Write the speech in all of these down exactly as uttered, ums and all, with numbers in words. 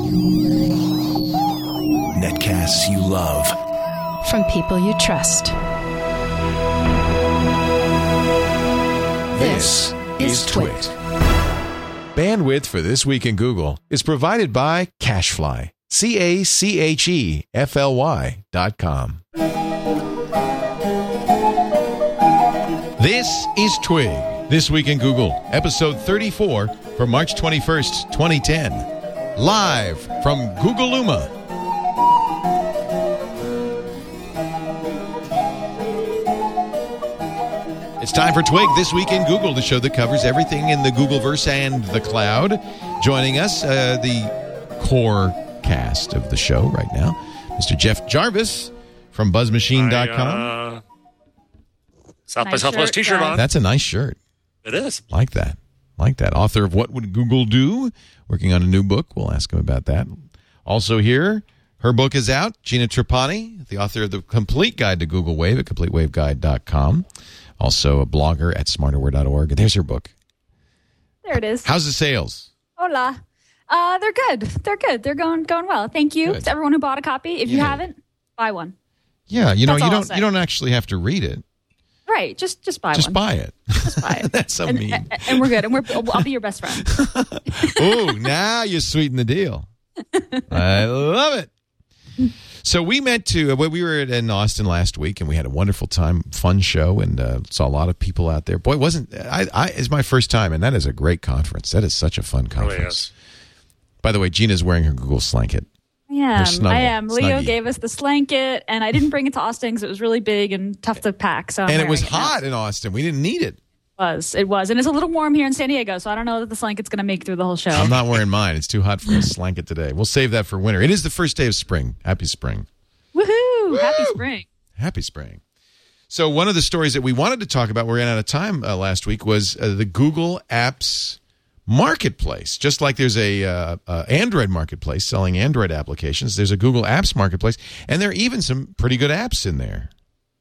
Netcasts you love. From people you trust. This is Twit. Bandwidth for This Week in Google is provided by CacheFly. C A C H E F L Y dot com. This is Twig. This Week in Google, episode thirty-four for March twenty-first, twenty ten. Live from Googleluma. It's time for Twig, This Week in Google, the show that covers everything in the Googleverse and the cloud. Joining us, uh, the core cast of the show right now, Mister Jeff Jarvis from Buzz Machine dot com. Uh, South by Nice Southwest shirt, t-shirt guys. on. That's a nice shirt. It is. Like that. Like that. Author of What Would Google Do? Working on a new book. We'll ask him about that. Also here, her book is out. Gina Trapani, the author of The Complete Guide to Google Wave at complete wave guide dot com. Also a blogger at smarterware dot org. There's her book. There it is. How's the sales? Hola. Uh, they're good. They're good. They're going going well. Thank you Good. to everyone who bought a copy. If you Yeah. haven't, buy one. Yeah, you know, That's you all I'll don't say. you don't actually have to read it. Right. Just just buy Just one. buy it. Just buy it. That's so and, mean. and, and we're good. And we're I'll be your best friend. Oh, now you sweeten the deal. I love it. So we met to, uh, we were in Austin last week, and we had a wonderful time, fun show, and uh, saw a lot of people out there. Boy, it wasn't, I, I, it's my first time, and that is a great conference. That is such a fun Really conference. is. By the way, Gina's wearing her Google Slanket. I am. snuggle. I am. Leo Snuggie. gave us the slanket, and I didn't bring it to Austin because it was really big and tough to pack. So I'm And it was wearing now. hot in Austin. We didn't need it. It was. It was. And it's a little warm here in San Diego, so I don't know that the slanket's going to make it through the whole show. I'm not wearing mine. It's too hot for a Slanket today. We'll save that for winter. It is the first day of spring. Happy spring. Woohoo! Happy spring. Happy spring. So one of the stories that we wanted to talk about, we ran out of time uh, last week, was uh, the Google Apps Marketplace. Just like there's a uh, uh, Android marketplace selling Android applications, there's a Google Apps Marketplace, and there are even some pretty good apps in there.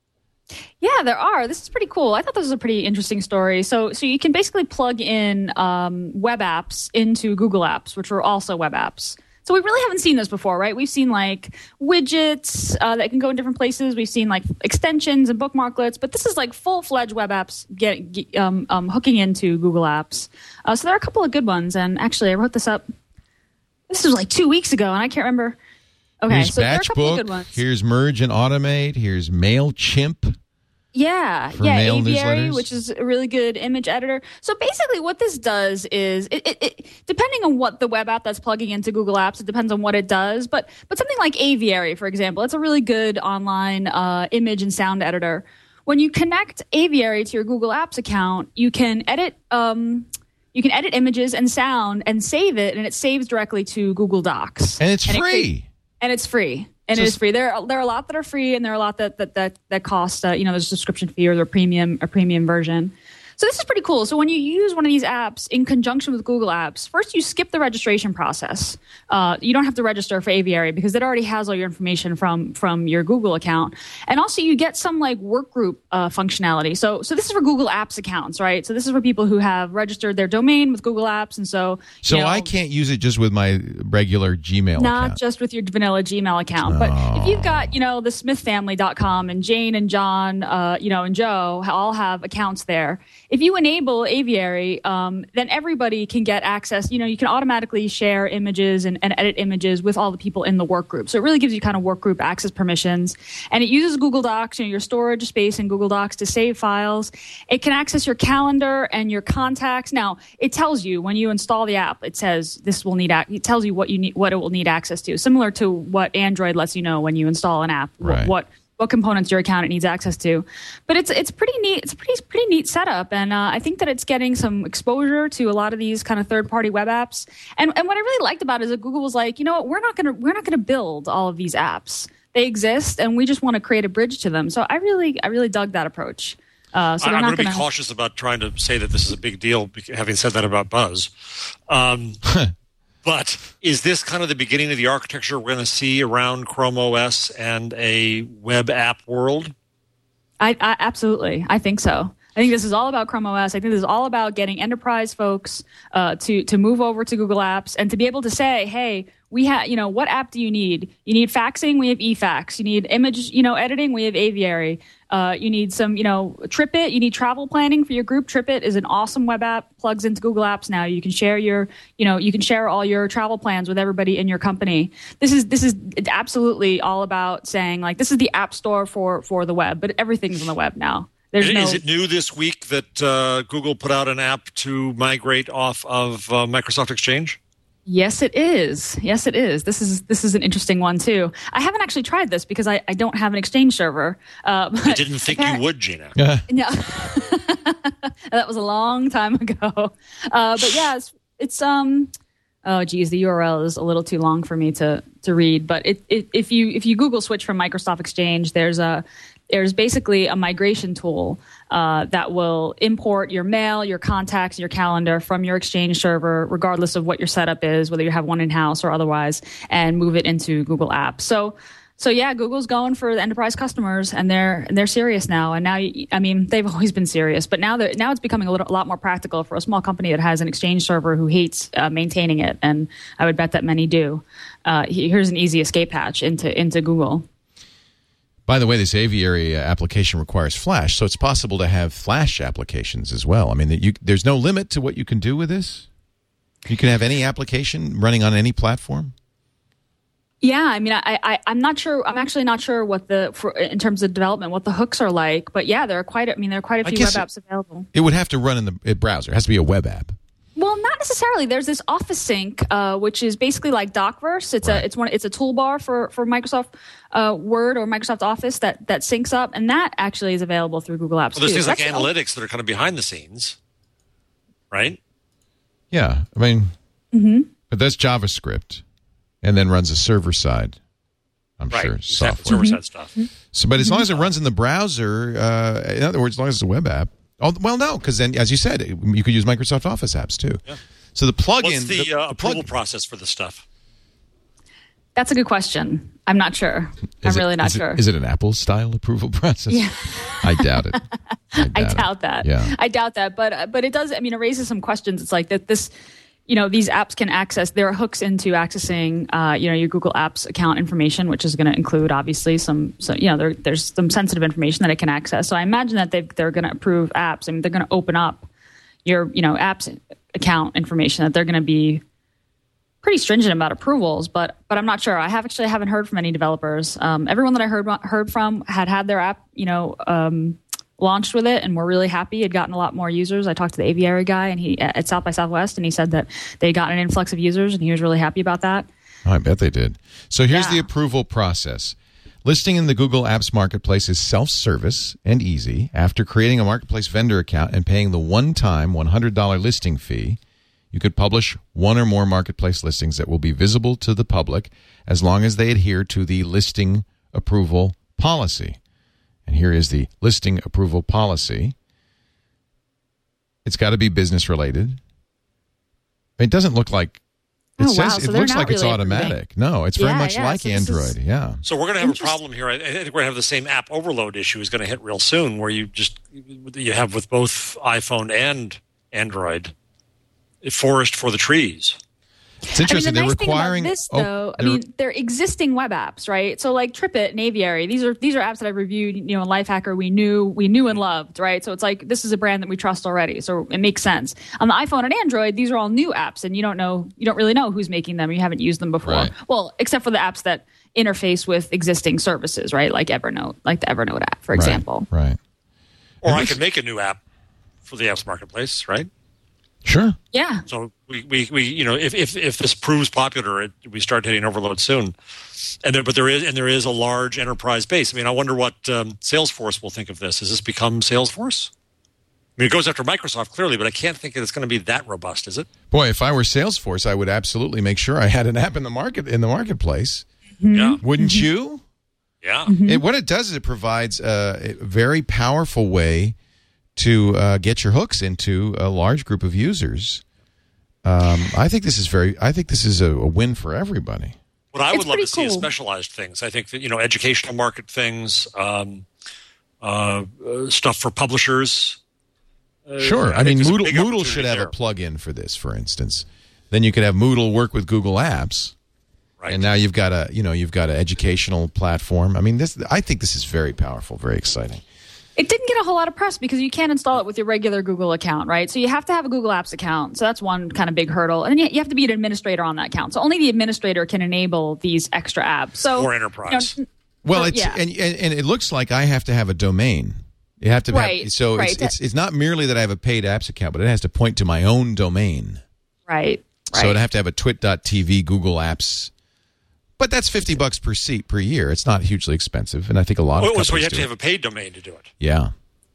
Yeah, there are. This is pretty cool. I thought this was a pretty interesting story. So, so you can basically plug in um, web apps into Google Apps, which are also web apps. So we really haven't seen this before, right? We've seen like widgets uh, that can go in different places. We've seen like extensions and bookmarklets, but this is like full-fledged web apps get, get, um, um, hooking into Google Apps. Uh, so there are a couple of good ones. And actually, I wrote this up. This was like two weeks ago, and I can't remember. Okay, Here's so there are a couple of Batchbook. good ones. Here's Merge and Automate. Here's MailChimp. Yeah, For yeah, mail Aviary, newsletters? which is a really good image editor. So basically what this does is, it, it, it, depending on what the web app that's plugging into Google Apps, it depends on what it does. But but something like Aviary, for example, it's a really good online uh, image and sound editor. When you connect Aviary to your Google Apps account, you can edit um, you can edit images and sound and save it, and it saves directly to Google Docs. And it's it free. cre- and it's free. And So it it's- is free. There are, there are a lot that are free, and there are a lot that that that, that cost. Uh, you know, there's a subscription fee or the premium a premium version. So this is pretty cool. So when you use one of these apps in conjunction with Google Apps, first you skip the registration process. Uh, you don't have to register for Aviary because it already has all your information from from your Google account. And also you get some like workgroup uh, functionality. So so this is for Google Apps accounts, right? So this is for people who have registered their domain with Google Apps, and so So you know, I can't use it just with my regular Gmail not account. just with your vanilla Gmail account, but if you've got, you know, the smith family dot com and Jane and John, uh, you know, and Joe all have accounts there. If you enable Aviary, um, then everybody can get access. You know, you can automatically share images and, and edit images with all the people in the work group. So it really gives you kind of work group access permissions. And it uses Google Docs, you know, your storage space in Google Docs to save files. It can access your calendar and your contacts. Now, it tells you when you install the app, it says this will need, ac- it tells you what you need, what it will need access to, similar to what Android lets you know when you install an app, wh- Right. what what components your account it needs access to. But it's it's pretty neat. It's a pretty pretty neat setup, and uh, I think that it's getting some exposure to a lot of these kind of third party web apps. And and what I really liked about it is that Google was like, you know what, we're not gonna we're not gonna build all of these apps. They exist, and we just want to create a bridge to them. So I really I really dug that approach. Uh, so I, they're I'm not going to be gonna- cautious about trying to say that this is a big deal, bec- having said that about Buzz. Um, but is this kind of the beginning of the architecture we're going to see around Chrome O S and a web app world? I, I absolutely, I think so. I think this is all about Chrome O S. I think this is all about getting enterprise folks uh, to to move over to Google Apps and to be able to say, hey, we have, you know, what app do you need? You need faxing, we have eFax. You need image, you know, editing, we have Aviary. Uh, you need some, you know, TripIt. You need travel planning for your group. TripIt is an awesome web app, plugs into Google Apps now. You can share your, you know, you can share all your travel plans with everybody in your company. This is this is absolutely all about saying, like, this is the app store for for the web, but everything's on the web now. There's no- Is it new this week that uh, Google put out an app to migrate off of uh, Microsoft Exchange? Yes, it is. Yes, it is. This is this is an interesting one too. I haven't actually tried this because I, I don't have an Exchange server. Uh, I didn't think you would, Gina. Yeah. No, that was a long time ago. Uh, but yeah, it's, it's um. Oh, geez, the U R L is a little too long for me to to read. But it, it, if you if you Google switch from Microsoft Exchange, there's a there's basically a migration tool uh, that will import your mail, your contacts, your calendar from your Exchange server, regardless of what your setup is, whether you have one in-house or otherwise, and move it into Google Apps. So, so yeah, Google's going for the enterprise customers, and they're and they're serious now. And now, I mean, they've always been serious, but now that now it's becoming a little a lot more practical for a small company that has an Exchange server who hates uh, maintaining it, and I would bet that many do. Uh, here's an easy escape hatch into into Google. By the way, this Aviary uh, application requires Flash, so it's possible to have Flash applications as well. I mean, you, there's no limit to what you can do with this? You can have any application running on any platform? Yeah, I mean, I, I, I'm not sure. I'm actually not sure what the, for, in terms of development, what the hooks are like. But yeah, there are quite. I mean, there are quite a few web apps it, available. It would have to run in the uh, browser. It has to be a web app. Well, not necessarily. There's this Office Sync, uh, which is basically like Docverse. It's right. a it's one it's a toolbar for for Microsoft uh, Word or Microsoft Office that that syncs up, and that actually is available through Google Apps. Well, there's too. things So like that's- analytics that are kind of behind the scenes, right? Yeah, I mean, mm-hmm. but that's JavaScript, and then runs a server side. I'm right. sure Exactly. software. Server side stuff. So, but as long as it runs in the browser, uh, in other words, as long as it's a web app. Oh, well, no, because then, as you said, you could use Microsoft Office apps too. Yeah. So the plugin. What's the, the, uh, the approval plug- process for this stuff? That's a good question. I'm not sure. I'm Is it- really not is it- sure. Is it an Apple style approval process? Yeah. I doubt it. I doubt, I doubt it. that. Yeah. I doubt that. But uh, but it does. I mean, it raises some questions. It's like that. This, you know, these apps can access. There are hooks into accessing, uh, you know, your Google Apps account information, which is going to include obviously some. So you know, there, there's some sensitive information that it can access. So I imagine that they they're going to approve apps. I mean, they're going to open up your you know apps account information. That they're going to be pretty stringent about approvals, but but I'm not sure. I have actually haven't heard from any developers. Um, everyone that I heard heard from had had their app, you know, um, launched with it, and were really happy. Had gotten a lot more users. I talked to the Aviary guy, and he at South by Southwest, and he said that they got an influx of users, and he was really happy about that. Oh, I bet they did. So here's Yeah. the approval process. Listing in the Google Apps Marketplace is self-service and easy. After creating a Marketplace vendor account and paying the one-time one hundred dollars listing fee, you could publish one or more Marketplace listings that will be visible to the public as long as they adhere to the listing approval policy. And here is the listing approval policy. It's got to be business related. It doesn't look like it Oh, says wow. So it they're looks not like it's really automatic. No, it's very Yeah, much yeah. like So this is- Android. Yeah. So we're going to have a problem here. I, I think we're going to have the same app overload issue is going to hit real soon, where you just you have with both iPhone and Android, forest for the trees. It's interesting. I mean, the they're nice requiring. thing about this, oh, though, I they're- mean, they're existing web apps, right? So, like TripIt and Aviary, these are these are apps that I've reviewed. You know, in Lifehacker, we knew we knew and loved, right? So it's like this is a brand that we trust already, so it makes sense. On the iPhone and Android, these are all new apps, and you don't know, you don't really know who's making them. You haven't used them before. Right. Well, except for the apps that interface with existing services, right? Like Evernote, like the Evernote app, for example. Right. right. Or And I this- could make a new app for the apps marketplace, right? Sure. Yeah. So we, we, we you know if, if, if this proves popular, it, we start hitting overload soon. And there, but there is and there is a large enterprise base. I mean, I wonder what um, Salesforce will think of this. Has this become Salesforce? I mean, it goes after Microsoft clearly, but I can't think that it's going to be that robust, is it? Boy, if I were Salesforce, I would absolutely make sure I had an app in the market in the marketplace. Yeah, Wouldn't you? yeah. It, what it does is it provides a, a very powerful way to uh, get your hooks into a large group of users. Um, I think this is very. I think this is a, a win for everybody. What I It's would love to pretty see is cool. specialized things. I think that, you know, educational market things, um, uh, uh, stuff for publishers, Uh, Sure. I, I mean, think there's a Moodle, big Moodle opportunity should have there. a plug-in for this, for instance. Then you could have Moodle work with Google Apps. Right. And now you've got a, you know, you've got an educational platform. I mean, this. I think this is very powerful, very exciting. It didn't get a whole lot of press because you can't install it with your regular Google account, right? So you have to have a Google Apps account. So that's one kind of big hurdle. And then you have to be an administrator on that account. So only the administrator can enable these extra apps. So Or enterprise. You know, Well, so, it's yeah. and, and and it looks like I have to have a domain. You have to Right, have so right. it's, it's it's not merely that I have a paid apps account, but it has to point to my own domain. Right. Right. So I'd have to have a twit dot t v Google Apps. But that's fifty bucks per seat per year. It's not hugely expensive, and I think a lot of Oh, companies so you have do to it. have a paid domain to do it. Yeah.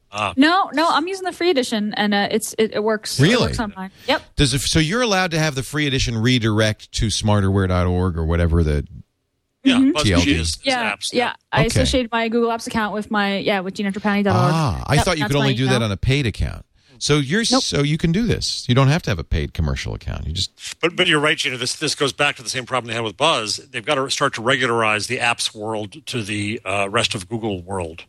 No, no, I'm using the free edition, and uh, it's it, it works. Really? It works on mine. Yep. Does it, so you're allowed to have the free edition redirect to smarterware dot org or whatever the Yeah, Mm-hmm. T L D. BuzzFeed is, is Yeah, apps. yeah. I Okay. associated my Google Apps account with my yeah with gina trapani dot org. Ah, I Yep, thought you that's could only my do that email. on a paid account. So you're Nope. so you can do this. You don't have to have a paid commercial account. You just But but you're right, Gina. This this goes back to the same problem they had with Buzz. They've got to start to regularize the apps world to the uh, rest of Google world.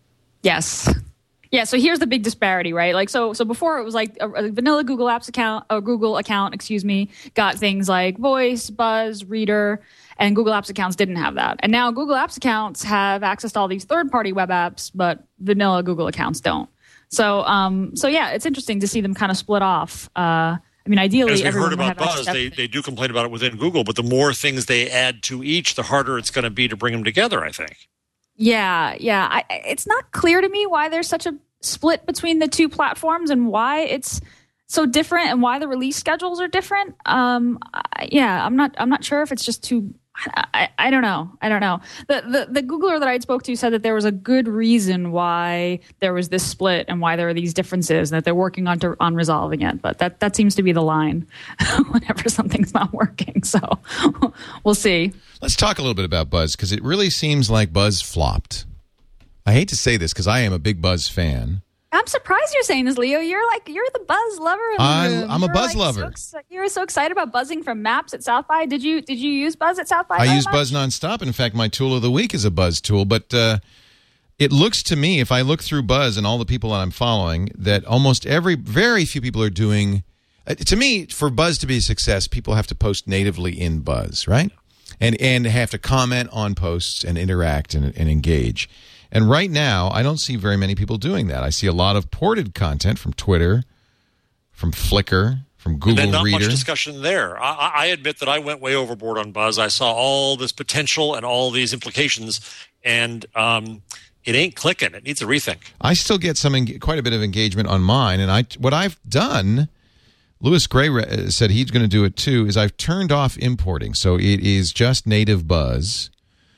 Yes. Yeah, so here's the big disparity, right? Like, so, so before it was like a, a vanilla Google Apps account, or Google account, excuse me, got things like Voice, Buzz, Reader, and Google Apps accounts didn't have that. And now Google Apps accounts have access to all these third-party web apps, but vanilla Google accounts don't. So, um, so yeah, it's interesting to see them kind of split off. Uh, I mean, ideally, As we everyone heard would about have access Buzz, to they, everything. they do complain about it within Google, but the more things they add to each, the harder it's going to be to bring them together, I think. Yeah, yeah. I, it's not clear to me why there's such a split between the two platforms and why it's so different and why the release schedules are different. Um, I, yeah, I'm not. I'm not sure if it's just too. I, I don't know. I don't know. The, the the Googler that I spoke to said that there was a good reason why there was this split and why there are these differences, and that they're working on to, on resolving it. But that that seems to be the line whenever something's not working. So we'll see. let's talk a little bit about Buzz because it really seems like Buzz flopped. I hate to say this because I am a big Buzz fan. I'm surprised you're saying this, Leo. You're like you're the Buzz lover. Of the I'm- room. I'm a You're, Buzz like, lover. So, exci- you were so excited about buzzing from Maps at South by. Did you did you use Buzz at South by? I very use much? Buzz nonstop. In fact, my tool of the week is a Buzz tool. But uh, it looks to me, if I look through Buzz and all the people that I'm following, that almost every, very few people are doing. Uh, to me, for Buzz to be a success, people have to post natively in Buzz, right? And and have to comment on posts and interact and, and engage. And right now, I don't see very many people doing that. I see a lot of ported content from Twitter, from Flickr, from And Google then not Reader. much discussion there. I, I I admit that I went way overboard on Buzz. I saw all this potential and all these implications, and um, it ain't clicking. It needs a rethink. I still get some en- quite a bit of engagement on mine, and I what I've done. Lewis Gray re- said he's going to do it too. Is I've turned off importing, so it is just native Buzz.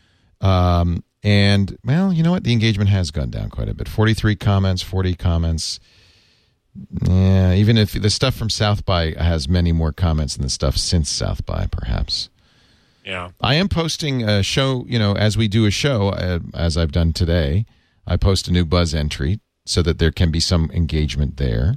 Um, and well, you know what? The engagement has gone down quite a bit. Forty-three comments, forty comments. Yeah, even if the stuff from South by has many more comments than the stuff since South by, perhaps. Yeah. I am posting a show, you know, as we do a show, uh, as I've done today. I post a new Buzz entry so that there can be some engagement there.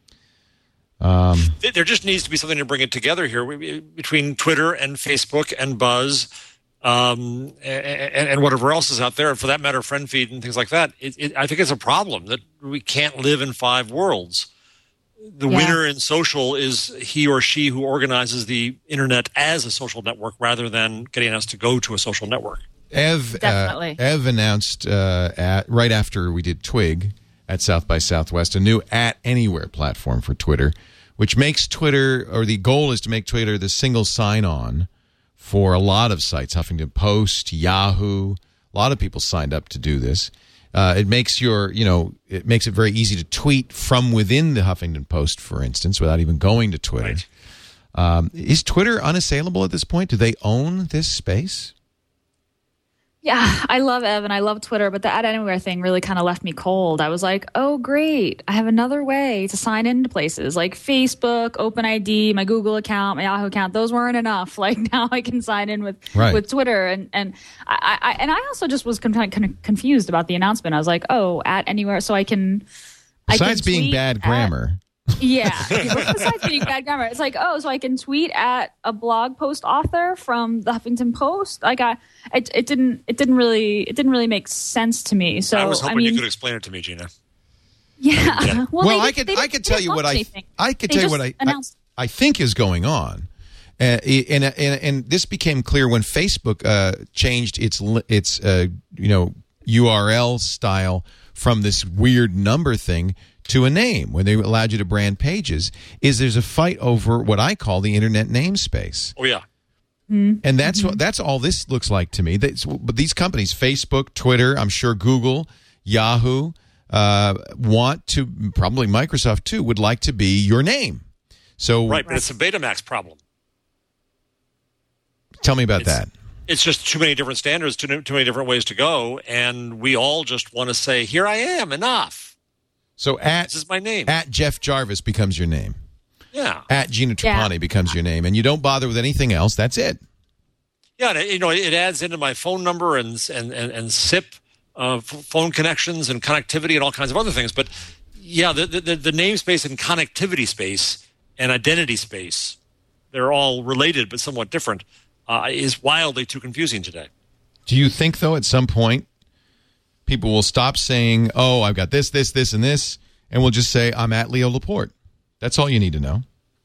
Um, There- There just needs to be something to bring it together here We- between Twitter and Facebook and Buzz um, and, and whatever else is out there. And for that matter, friend feed and things like that. It, it, I think it's a problem that we can't live in five worlds. The Yeah. winner in social is he or she who organizes the internet as a social network rather than getting us to go to a social network. Ev, uh, Definitely. Ev announced uh, at, right after we did Twig at South by Southwest a new at Anywhere platform for Twitter, which makes Twitter, or the goal is to make Twitter the single sign-on for a lot of sites, Huffington Post, Yahoo. A lot of people signed up to do this. Uh, it makes your, you know, it makes it very easy to tweet from within the Huffington Post, for instance, without even going to Twitter. Right. Um, is Twitter unassailable at this point? Do they own this space? Yeah, I love Ev and I love Twitter, but the at anywhere thing really kind of left me cold. I was like, oh, great. I have another way to sign into places like Facebook, OpenID, my Google account, my Yahoo account. Those weren't enough. Like now I can sign in with, Right. with Twitter. And, and I, I, and I also just was kind of confused about the announcement. I was like, oh, at anywhere. So I can, I Besides can being tweet bad at- grammar. Yeah. Besides being bad grammar, it's like, oh, so I can tweet at a blog post author from the Huffington Post. Like I, it, it didn't, it didn't really, it didn't really make sense to me. So I was hoping mean, you could explain it to me, Gina. Yeah. Well, they I did- could they I didn't- could they tell didn't you what launch I anything. I could They tell you just what I, I announced- I think is going on. Uh, and, and and this became clear when Facebook uh, changed its li- its uh, you know U R L style from this weird number thing to a name when they allowed you to brand pages. Is there's a fight over what I call the internet namespace, Oh yeah. and that's what that's all this looks like to me. That's, but these companies, Facebook, Twitter, I'm sure Google, Yahoo, uh, want to probably Microsoft too would like to be your name. So Right, but it's a Betamax problem. tell me about It's- that. It's just too many different standards, too, too many different ways to go, and we all just want to say, "Here I am, enough. So at This is my name." at Jeff Jarvis becomes your name. yeah, At Gina Trapani Yeah. becomes your name, and you don't bother with anything else. That's it. yeah. And it, you know, it adds into my phone number and and and, and S I P uh, f- phone connections and connectivity and all kinds of other things. But yeah, the the, the namespace and connectivity space and identity space, they're all related but somewhat different. Uh, is wildly too confusing today. Do you think, though, at some point, people will stop saying, "Oh, I've got this, this, this, and this," and we'll just say, "I'm at Leo Laporte." That's all you need to know.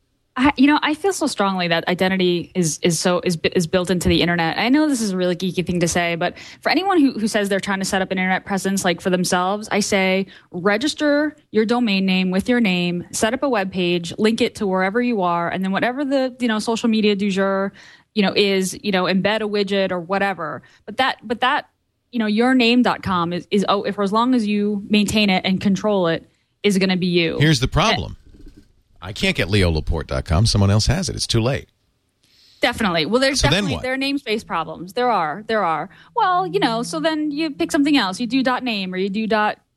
I, you know, I feel so strongly that identity is is so is is built into the internet. I know this is a really geeky thing to say, but for anyone who, who says they're trying to set up an internet presence like for themselves, I say register your domain name with your name, set up a web page, link it to wherever you are, and then whatever the you know social media du jour, you know, is, you know, embed a widget or whatever. But that but that you know, your name dot com is is oh, if for as long as you maintain it and control it, is going to be you. Here's the problem. I can't get leo laporte dot com. Someone else has it. It's too late. Definitely. Well, there's So then definitely what? there are namespace problems. There are. There are. Well, you know, so then you pick something else. You do .name or you do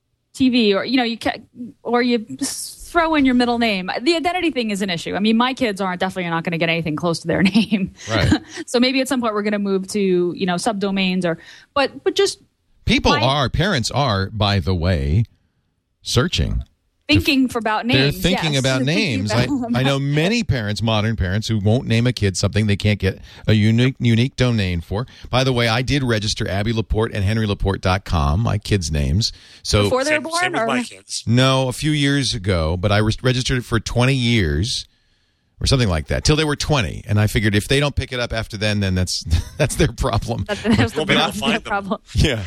.tv or you know you ca- or you just throw in your middle name. The identity thing is an issue. I mean, my kids aren't definitely not going to get anything close to their name. Right. So maybe at some point we're going to move to you know subdomains or but but just People My- are, parents are, by the way, searching. thinking for about names. They're thinking yes. about They're thinking names. I, about- I know many parents, modern parents, who won't name a kid something they can't get a unique unique domain for. By the way, I did register Abby Laporte and Henry Laporte dot com, my kids' names. So Before they were Same, same born, with or my kids. no, a few years ago, but I re- registered it for twenty years or something like that, till they were twenty. And I figured if they don't pick it up after then, then that's that's their problem. that was We'll the be able to their find them. problem. Yeah.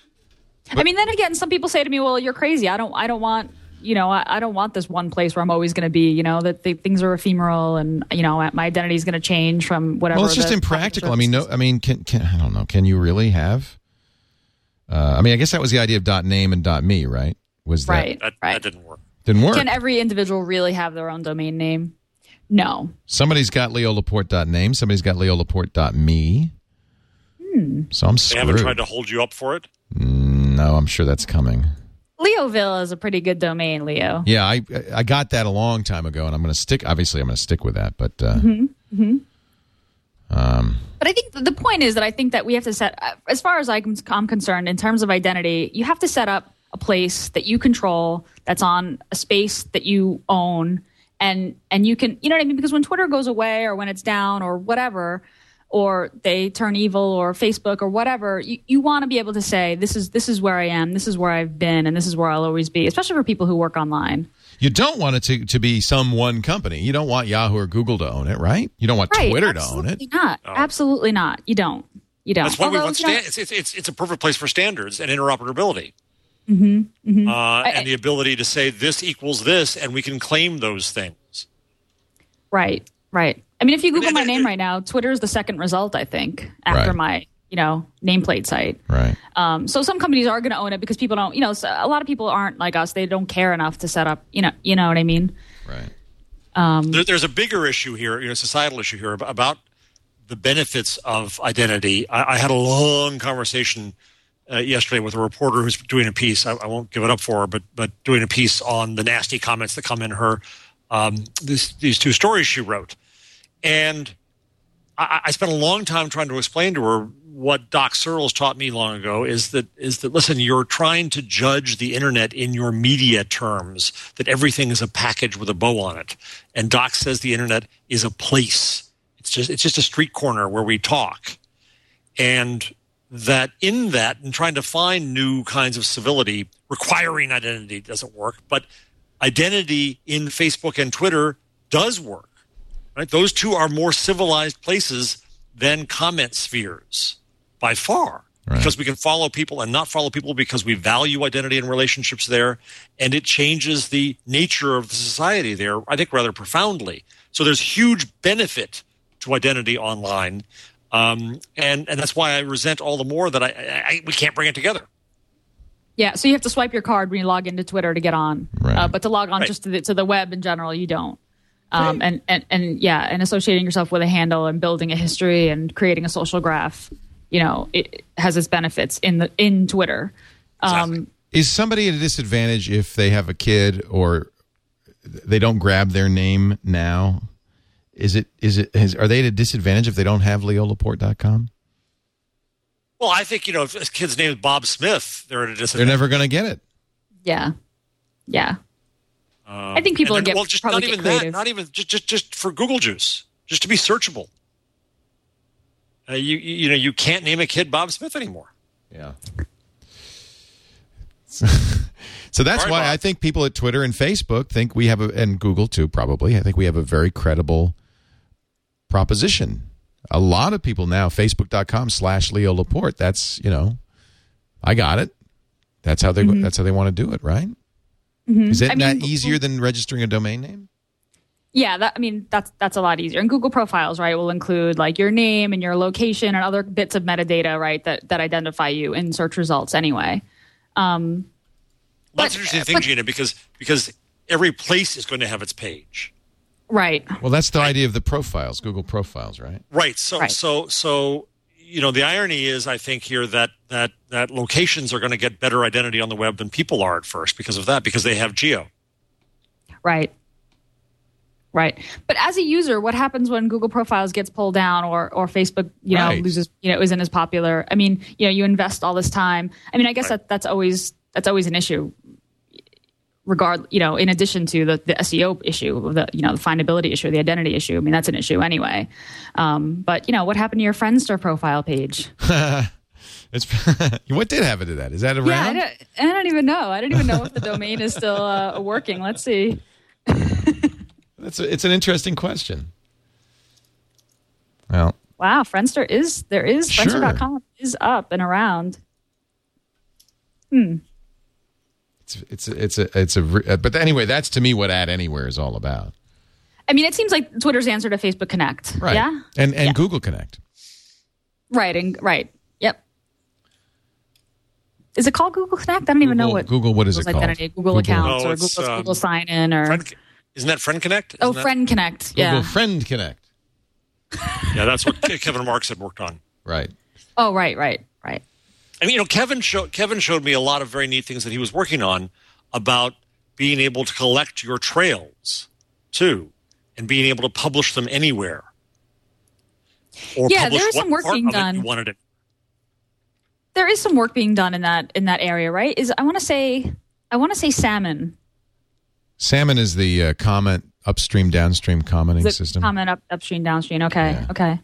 I mean, then again, some people say to me, "Well, you're crazy. I don't, I don't want, you know, I, I don't want this one place where I'm always going to be. You know, that the, things are ephemeral, and you know, my identity is going to change from whatever." Well, it's just the impractical. I service mean, no, is. I mean, can, can I don't know. Can you really have? Uh, I mean, I guess that was the idea of dot name and dot me, right? Was that Right, That, right. that didn't work. didn't work? Can every individual really have their own domain name? No. Somebody's got leo laporte dot name. Somebody's got leo laporte dot me. Hmm. So I'm They screwed. haven't tried to hold you up for it. No, I'm sure that's coming. Leoville is a pretty good domain, Leo. Yeah, I I got that a long time ago, and I'm going to stick. Obviously, I'm going to stick with that. But uh, Mm-hmm. um, But I think the point is that I think that we have to set, as far as I'm I'm concerned, in terms of identity, you have to set up a place that you control, that's on a space that you own, and and you can, you know what I mean? Because when Twitter goes away, or when it's down, or whatever, or they turn evil, or Facebook, or whatever, you, you want to be able to say, this is this is where I am, this is where I've been, and this is where I'll always be, especially for people who work online. you don't want it to, to be some one company. You don't want Yahoo or Google to own it, right? You don't want Right? Twitter to own Absolutely it. not. Absolutely not. You don't. You don't. That's why we Although, want you know, stand- it's, it's, it's, it's a perfect place for standards and interoperability. Mm-hmm, Uh, I- and the ability to say this equals this, and we can claim those things. Right, right. I mean, if you Google And- my and- name right now, Twitter is the second result, I think, after Right. my, you know, nameplate site. Right. Um, so some companies are going to own it because people don't, you know, so a lot of people aren't like us. They don't care enough to set up, you know, you know what I mean? Right. Um, There, there's a bigger issue here, you know, societal issue here ab- about the benefits of identity. I, I had a long conversation uh, yesterday with a reporter who's doing a piece. I, I won't give it up for her, but but doing a piece on the nasty comments that come in her um, this, these two stories she wrote, and I, I spent a long time trying to explain to her what Doc Searles taught me long ago is that is that listen, you're trying to judge the internet in your media terms, that everything is a package with a bow on it. And Doc says the internet is a place. It's just it's just a street corner where we talk. And that in that and trying to find new kinds of civility, requiring identity doesn't work, but identity in Facebook and Twitter does work. Right? Those two are more civilized places than comment spheres by far. Right. Because we can follow people and not follow people because we value identity and relationships there, and it changes the nature of the society there, I think, rather profoundly. So there's huge benefit to identity online, um, and and that's why I resent all the more that I, I we can't bring it together. Yeah, so you have to swipe your card when you log into Twitter to get on, right. uh, but to log on right. just to the, to the web in general, you don't. Um, right. and, and and yeah, and associating yourself with a handle and building a history and creating a social graph, you know, it has its benefits in the in Twitter. Um, exactly. Is somebody at a disadvantage if they have a kid or they don't grab their name now? Is it is it is, are they at a disadvantage if they don't have Leo Laporte dot com? Well, I think, you know, if a kid's name is Bob Smith, they're at a disadvantage. They're never going to get it. Yeah, yeah. Um, I think people then, get well, just probably not get even creative. that, not even just just just for Google Juice, just to be searchable. Uh, you you know you can't name a kid Bob Smith anymore. Yeah. So, so that's Sorry, why Bob. I think people at Twitter and Facebook think we have a, and Google too probably. I think we have a very credible proposition. A lot of people now, Facebook dot com slash Leo Laporte. That's, you know, I got it. That's how they mm-hmm. that's how they want to do it, right? Mm-hmm. Is it I that mean, easier than registering a domain name? Yeah, that, I mean, that's that's a lot easier. And Google Profiles, right, will include like your name and your location and other bits of metadata, right, that, that identify you in search results anyway. Um, well, that's but, an interesting thing, but, Gina, because because every place is going to have its page. Right. Well, that's the right. idea of the profiles, Google Profiles, right? Right. So right. so so you know, the irony is, I think here that that that locations are going to get better identity on the web than people are at first because of that, because they have geo. Right. Right. But as a user, what happens when Google Profiles gets pulled down or or Facebook, you know, right. loses, you know, isn't as popular? I mean, you know, you invest all this time. I mean, I guess right. that that's always that's always an issue. Regard, you know, in addition to the, the S E O issue, the you know the findability issue, the identity issue. I mean, that's an issue anyway. Um, but you know, what happened to your Friendster profile page? It's what did happen to that? Is that around? Yeah, I don't, I don't even know. I don't even know if the domain is still uh, working. Let's see. That's a, it's an interesting question. Well, wow, Friendster is there is sure. Friendster dot com is up and around. Hmm. It's it's a, it's a it's a but anyway, that's to me what At Anywhere is all about. I mean, it seems like Twitter's answer to Facebook Connect, right? Yeah, and and yeah. Google Connect, right? And right, yep. Is it called Google Connect? I don't even Google, know what Google. What is Google's it called? Identity, Google, Google accounts No, or it's, Google, um, Google Sign In or Friend, isn't that Friend Connect? oh, Isn't that- Friend Connect. Google Yeah. Friend Connect. Yeah, that's what Kevin Marks had worked on. Right. Oh, right, right, right. And you know, Kevin showed Kevin showed me a lot of very neat things that he was working on about being able to collect your trails too, and being able to publish them anywhere. Or Yeah, publish there is what some work part being of it done. you wanted it. There is some work being done in that in that area, right? Is I want to say I want to say Salmon. Salmon is the uh, comment upstream downstream commenting The system. comment up upstream downstream. Okay, Yeah. okay.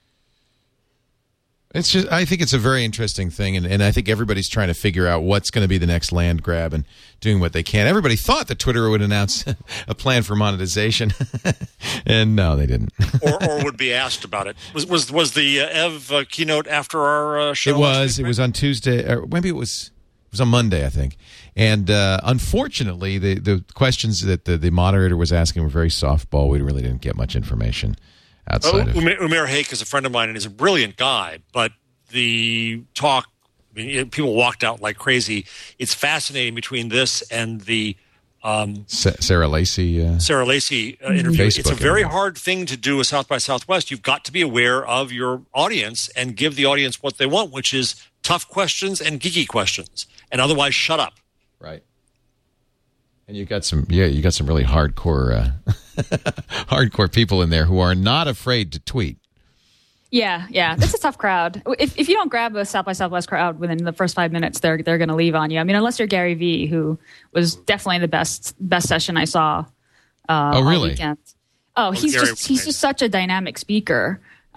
It's just, I think it's a very interesting thing, and, and I think everybody's trying to figure out what's going to be the next land grab and doing what they can. Everybody thought that Twitter would announce a plan for monetization, and no, they didn't. or, or would be asked about it. Was was was the uh, Ev uh, keynote after our uh, show? It last was. week, It was on Tuesday, or maybe it was. It was on Monday, I think. And uh, unfortunately, the the questions that the, the moderator was asking were very softball. We really didn't get much information outside Oh, of. Umair, Umair Haque is a friend of mine and he's a brilliant guy, but the talk, I mean, people walked out like crazy. It's fascinating between this and the um, Sa- Sarah Lacey. Uh, Sarah Lacey uh, interview. Facebook It's a very interview. hard thing to do with South by Southwest. You've got to be aware of your audience and give the audience what they want, which is tough questions and geeky questions, and otherwise shut up. right. And you got some, yeah, you got some really hardcore, uh, hardcore people in there who are not afraid to tweet. Yeah, yeah, that's a tough crowd. If if you don't grab a South by Southwest crowd within the first five minutes, they're they're going to leave on you. I mean, unless you're Gary Vee, who was definitely the best best session I saw. Uh, Oh, really? All weekend. Oh, he's Gary just he's was just such a dynamic speaker.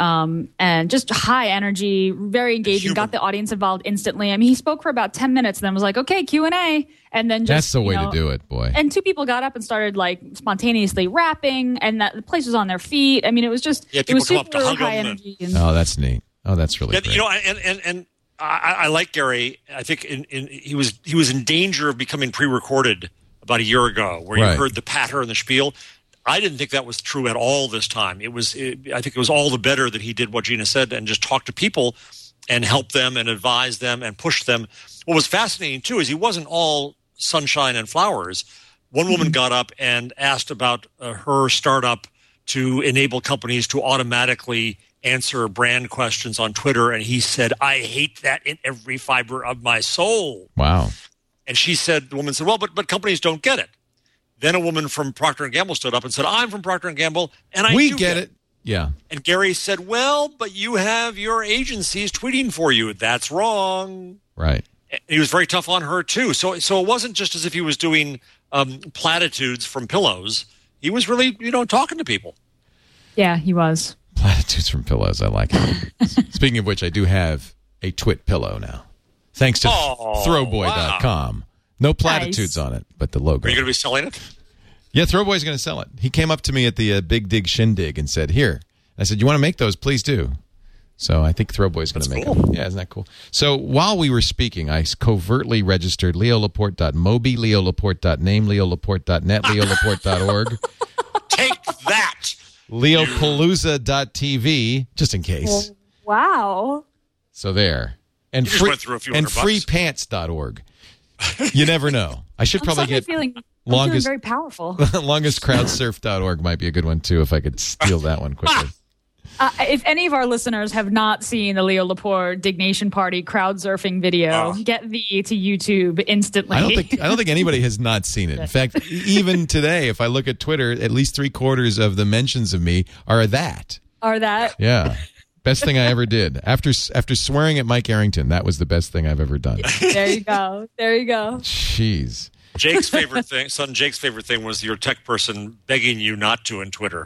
um, and just high energy, very engaging, Human. got the audience involved instantly. I mean, he spoke for about ten minutes and then was like, okay, Q and A. And then just, That's the way you know, to do it, boy. And two people got up and started like spontaneously rapping, and that the place was on their feet. I mean, it was just, Yeah, it was people come super up to hug high them and- energy. And, Oh, that's neat. Oh, that's really Yeah, great. you know, and and and I, I like Gary. I think in, in, he was he was in danger of becoming pre-recorded about a year ago, where Right. you heard the patter and the spiel. I didn't think that was true at all this time. It was. It, I think it was all the better that he did what Gina said and just talked to people and help them and advise them and push them. What was fascinating too is he wasn't all sunshine and flowers. One woman got up and asked about uh, her startup to enable companies to automatically answer brand questions on Twitter, and he said, "I hate that in every fiber of my soul." Wow. And she said, the woman said, "Well, but but companies don't get it." Then a woman from Procter and Gamble stood up and said, "I'm from Procter and Gamble, and I We do get it. Yeah. And Gary said, "Well, but you have your agencies tweeting for you. That's wrong." Right. And he was very tough on her too. So so it wasn't just as if he was doing um, platitudes from pillows. He was really, you know, talking to people. yeah, he was. Platitudes from pillows. I like it. Speaking of which, I do have a Twit pillow now. Thanks to Oh, throwboy dot com. No platitudes Nice. on it, but the logo. Are you going to be selling it? Yeah, Throwboy's going to sell it. He came up to me at the uh, Big Dig Shindig and said, "Here." I said, "You want to make those? Please do." So I think Throwboy's going to make cool. them. Yeah, isn't that cool? So while we were speaking, I covertly registered leo laporte dot mobi, leo laporte dot name, leo laporte dot net, leo laporte dot org, Take that. leopalooza dot t v, just in case. Wow. So there. And You just free, went through a few and hundred bucks. free pants dot org. You never know. I should I'm probably suddenly get feeling, I'm longest- feeling very powerful. longest crowd surf dot org might be a good one too if I could steal that one quickly. Uh, if any of our listeners have not seen the Leo Laporte Dignation Party crowd surfing video, Oh. get the to YouTube instantly. I don't think I don't think anybody has not seen it. In fact, e- even today, if I look at Twitter, at least three quarters of the mentions of me are that. Or that. Yeah, best thing I ever did. After after swearing at Mike Arrington, that was the best thing I've ever done. There you go. There you go. Jeez. Jake's favorite thing, son Jake's favorite thing was your tech person begging you not to in Twitter.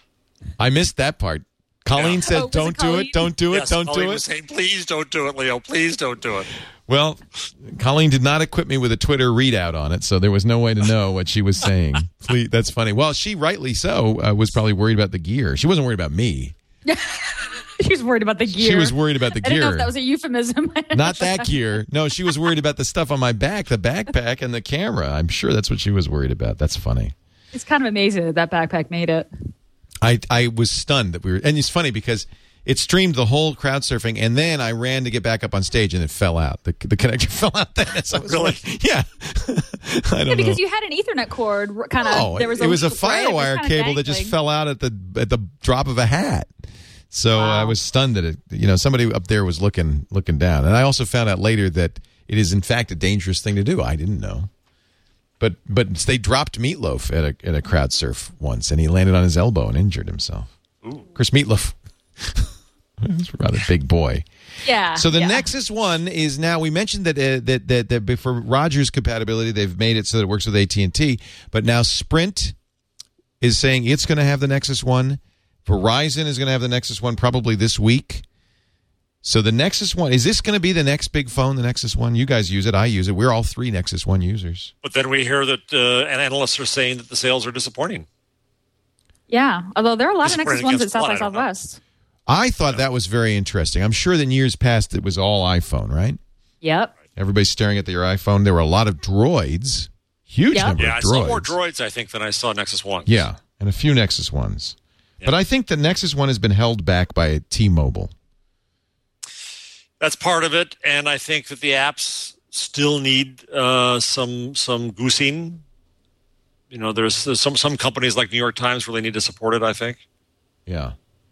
I missed that part. Colleen Yeah. said, Oh, was it "Don't do Colleen? it. Don't do it. Yes, don't Colleen do was it." saying, "Please don't do it, Leo. Please don't do it." Well, Colleen did not equip me with a Twitter readout on it, so there was no way to know what she was saying. Please, that's funny. Well, she rightly so uh, was probably worried about the gear. She wasn't worried about me. She was worried about the gear. She was worried about the I didn't know gear. if that was a euphemism. Not that gear. No, she was worried about the stuff on my back, the backpack and the camera. I'm sure that's what she was worried about. That's funny. It's kind of amazing that that backpack made it. I I was stunned that we were, and it's funny because it streamed the whole crowd surfing, and then I ran to get back up on stage, and it fell out. The the connector fell out. Then so I was Really? like, yeah. I don't Yeah, because know. you had an Ethernet cord kind of. Oh, there was it a was a loop, right? It was firewire kinda cable that just dangling. fell out at the at the drop of a hat. So Wow. I was stunned that it. You know, somebody up there was looking looking down, and I also found out later that it is in fact a dangerous thing to do. I didn't know. But but they dropped Meatloaf at a at a crowd surf once, and he landed on his elbow and injured himself. Ooh. Chris Meatloaf, he's a rather big boy. Yeah. So the yeah. Nexus One is now. We mentioned that uh, that that that for Rogers compatibility, they've made it so that it works with A T and T. But now Sprint is saying it's going to have the Nexus One. Verizon is going to have the Nexus One probably this week. So the Nexus One, is this going to be the next big phone? The Nexus One, you guys use it, I use it. We're all three Nexus One users. But then we hear that uh, and analysts are saying that the sales are disappointing. Yeah. Although there are a lot of Disappointing Nexus ones at against South what? by I don't know. Southwest. I thought that was very interesting. I'm sure that in years past it was all iPhone, right? Yep. Everybody's staring at their iPhone. There were a lot of droids, huge Yep. number Yeah, I of saw droids. more droids, I think, than I saw Nexus One. Yeah, and a few Nexus Ones. But I think the Nexus One has been held back by T-Mobile. That's part of it, and I think that the apps still need uh, some some goosing. You know, there's, there's some some companies like New York Times really need to support it, I think. Yeah.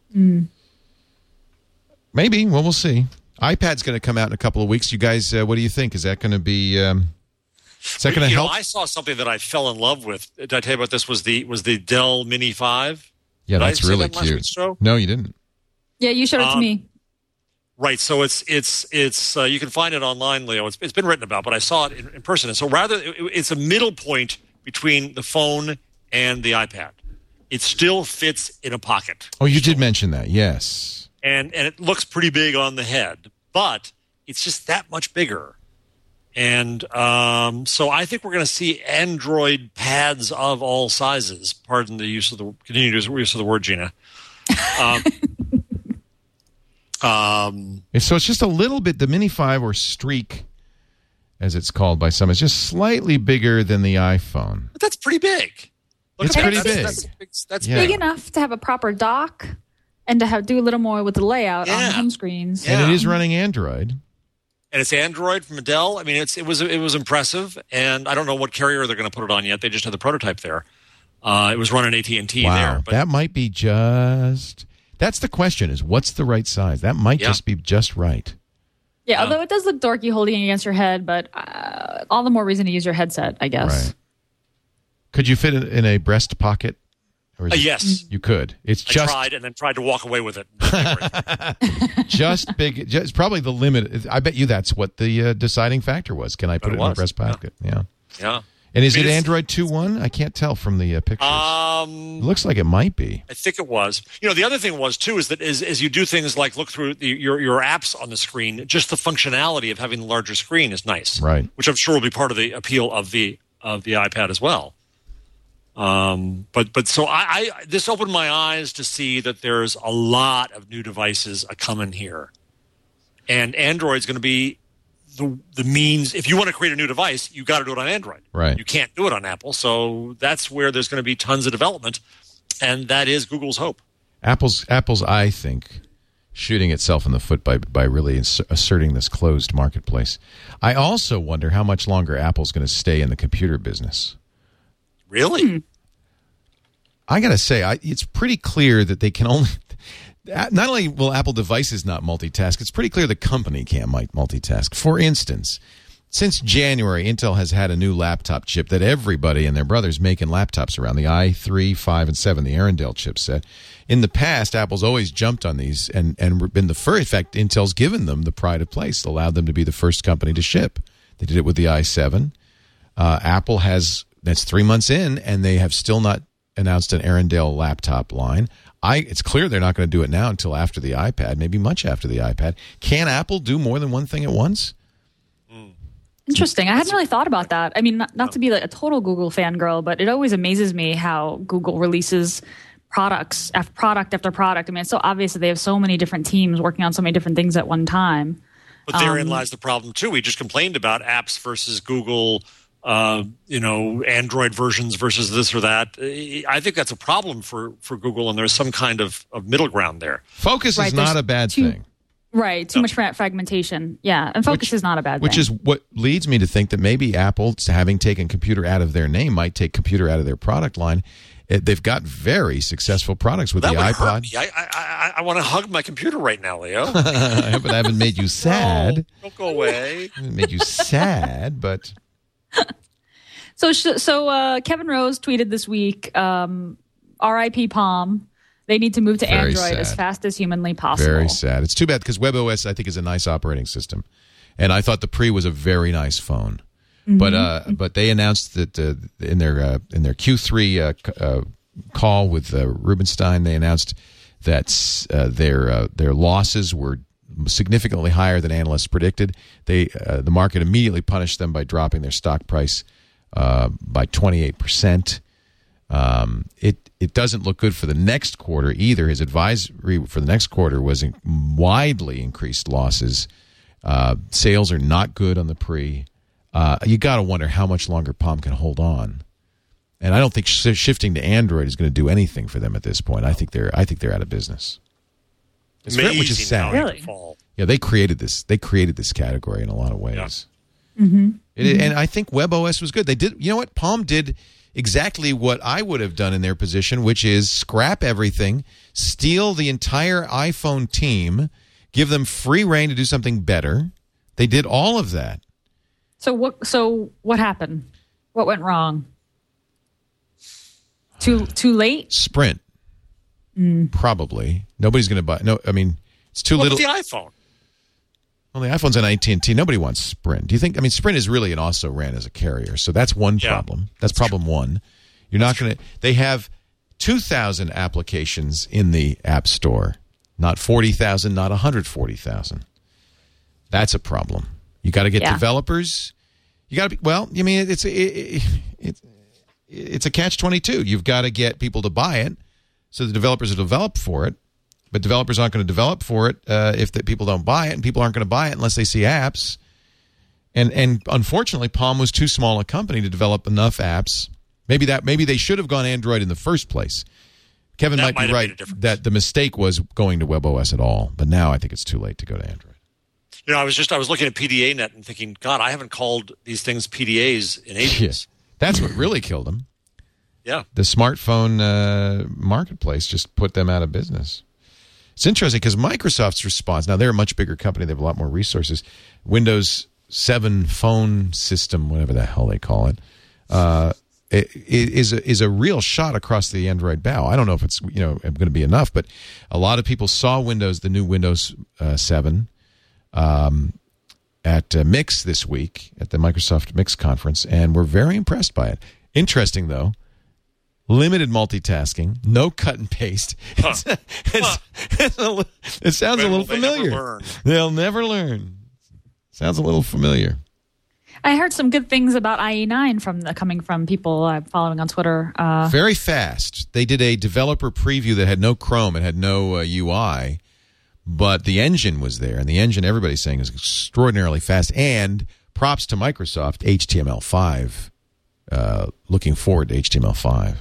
Maybe. Well, we'll see. iPad's going to come out in a couple of weeks. You guys, uh, what do you think? Is that going to be? Um, is that going to you help? know, I saw something that I fell in love with. Did I tell you about this? Was the was the Dell Mini five? yeah, Did I that's say really that last cute. week's show? No, you didn't. Yeah, you showed it to Um, me. Right. So it's it's it's uh, you can find it online, Leo. It's, it's been written about, but I saw it in, in person. And so rather, it, it's a middle point between the phone and the iPad. It still fits in a pocket. Oh, you did mention that. Yes. and and it looks pretty big on the head, but it's just that much bigger. And um, so I think we're going to see Android pads of all sizes. Pardon the use of the continue to use of the word, Gina. Um, um, so it's just a little bit. The Mini five or Streak, as it's called by some, is just slightly bigger than the iPhone. But that's pretty big. Look It's at that. pretty that's, big. That's, that's, that's Yeah. Big enough to have a proper dock and to have do a little more with the layout on Yeah. the home screens. Yeah. And it is running Android. And it's Android from Dell. I mean, it's it was it was impressive, and I don't know what carrier they're going to put it on yet. They just had the prototype there. Uh, it was running A T and T Wow, there. But that might be just. That's the question: is what's the right size? That might Yeah. just be just right. Yeah, although it does look dorky holding it against your head, but uh, all the more reason to use your headset, I guess. Right. Could you fit it in a breast pocket? Or is Uh, it- yes, you could. It's I just tried and then tried to walk away with it. just big. Just probably the limit. I bet you that's what the uh, deciding factor was. Can I put it it, in a was, breast pocket? Yeah. yeah. And is I mean, it it's- Android two point one? I can't tell from the uh, pictures. Um, it looks like it might be. I think it was. You know, the other thing was too is that as, as you do things like look through the, your your apps on the screen, just the functionality of having the larger screen is nice, Right. Which I'm sure will be part of the appeal of the of the iPad as well. Um, but but so I, I this opened my eyes to see that there's a lot of new devices a coming here, and Android's going to be the the means. If you want to create a new device, you got to do it on Android. Right. You can't do it on Apple. So that's where there's going to be tons of development, and that is Google's hope. Apple's Apple's, I think, shooting itself in the foot by by really ins- asserting this closed marketplace. I also wonder how much longer Apple's going to stay in the computer business. Really? I got to say, I, it's pretty clear that they can only. Not only will Apple devices not multitask, it's pretty clear the company can't multitask. For instance, since January, Intel has had a new laptop chip that everybody and their brothers making laptops around, the i three, five, and seven, the Arendelle chipset. In the past, Apple's always jumped on these and, and been the first. In fact, Intel's given them the pride of place, allowed them to be the first company to ship. They did it with the i seven. Uh, Apple has, that's three months in, and they have still not announced an Arendelle laptop line. I, it's clear they're not going to do it now until after the iPad, maybe much after the iPad. Can Apple do more than one thing at once? Interesting. I hadn't really thought about that. I mean, not, not to be like a total Google fangirl, but it always amazes me how Google releases products after product after product. I mean, it's so obvious that they have so many different teams working on so many different things at one time. But therein Um, lies the problem too. We just complained about apps versus Google, uh, you know, Android versions versus this or that. I think that's a problem for, for Google, and there's some kind of, of middle ground there. Focus Right, is not there's a bad two- thing. Right. Too much fra- fragmentation. Yeah. And focus Which- is not a bad Which thing. is what leads me to think that maybe Apple, having taken computer out of their name, might take computer out of their product line. It, they've got very successful products with That the would iPod. hurt me. I, I, I, I want to hug my computer right now, Leo. I hope it haven't made you sad. No, don't go away. It made you sad, but So, sh- so uh, Kevin Rose tweeted this week, um, R I P Palm. They need to move to Very Android as sad. fast as humanly possible. very sad. It's too bad because WebOS, I think, is a nice operating system, and I thought the Pre was a very nice phone. But uh, but they announced that uh, in their uh, in their Q three uh, c- uh, call with uh, Rubenstein, they announced that uh, their uh, their losses were significantly higher than analysts predicted. They uh, the market immediately punished them by dropping their stock price uh, by twenty-eight percent. Um, it it doesn't look good for the next quarter either. His advisory for the next quarter was in widely increased losses. Uh, sales are not good on the Pre. Uh, you got to wonder how much longer Palm can hold on. And I don't think sh- shifting to Android is going to do anything for them at this point. I think they're I think they're out of business. It's very- which is Amazing sad. how it Really? can fall. Yeah, they created this. They created this category in a lot of ways. Yeah. It, and I think WebOS was good. They did. You know what? Palm did exactly what I would have done in their position, which is scrap everything, steal the entire iPhone team, give them free reign to do something better. They did all of that. So what? So what happened? What went wrong? Too too late. Sprint, probably nobody's going to buy. No, I mean it's too What little. about the iPhone? Well, the iPhone's on A T and T. Nobody wants Sprint. Do you think? I mean, Sprint is really an also ran as a carrier, so that's one Yeah. problem. That's problem one. You're not going to. They have two thousand applications in the App Store. not forty thousand, not one hundred forty thousand. That's a problem. You got to get Yeah. developers. You got to be, well, I mean, it's, it, it, it, it's a catch twenty-two. You've got to get people to buy it so the developers will develop for it. But developers aren't going to develop for it uh, if the people don't buy it, and people aren't going to buy it unless they see apps. And and unfortunately, Palm was too small a company to develop enough apps. Maybe that maybe they should have gone Android in the first place. Kevin That might might be have right made a difference. that the mistake was going to WebOS at all. But now I think it's too late to go to Android. You know, I was just I was looking at P D A net and thinking, God, I haven't called these things P D As in ages. That's what really killed them. Yeah. The smartphone uh, marketplace just put them out of business. It's interesting because Microsoft's response, now they're a much bigger company, they have a lot more resources. Windows seven phone system, whatever the hell they call it, uh, it is a, is a real shot across the Android bow. I don't know if it's you know going to be enough, but a lot of people saw Windows, the new Windows uh, seven, um, at uh, Mix this week, at the Microsoft Mix conference, and were very impressed by it. Interesting, though. Limited multitasking, no cut and paste. Huh. It's, it's, Huh. it's a, li- it sounds When a little will they never familiar. learn? They'll never learn. Sounds a little familiar. I heard some good things about I E nine from the, coming from people I'm following on Twitter. Uh, Very fast. They did a developer preview that had no Chrome. It had no uh, U I, but the engine was there. And the engine, everybody's saying, is extraordinarily fast. And props to Microsoft, H T M L five. Uh, looking forward to H T M L five.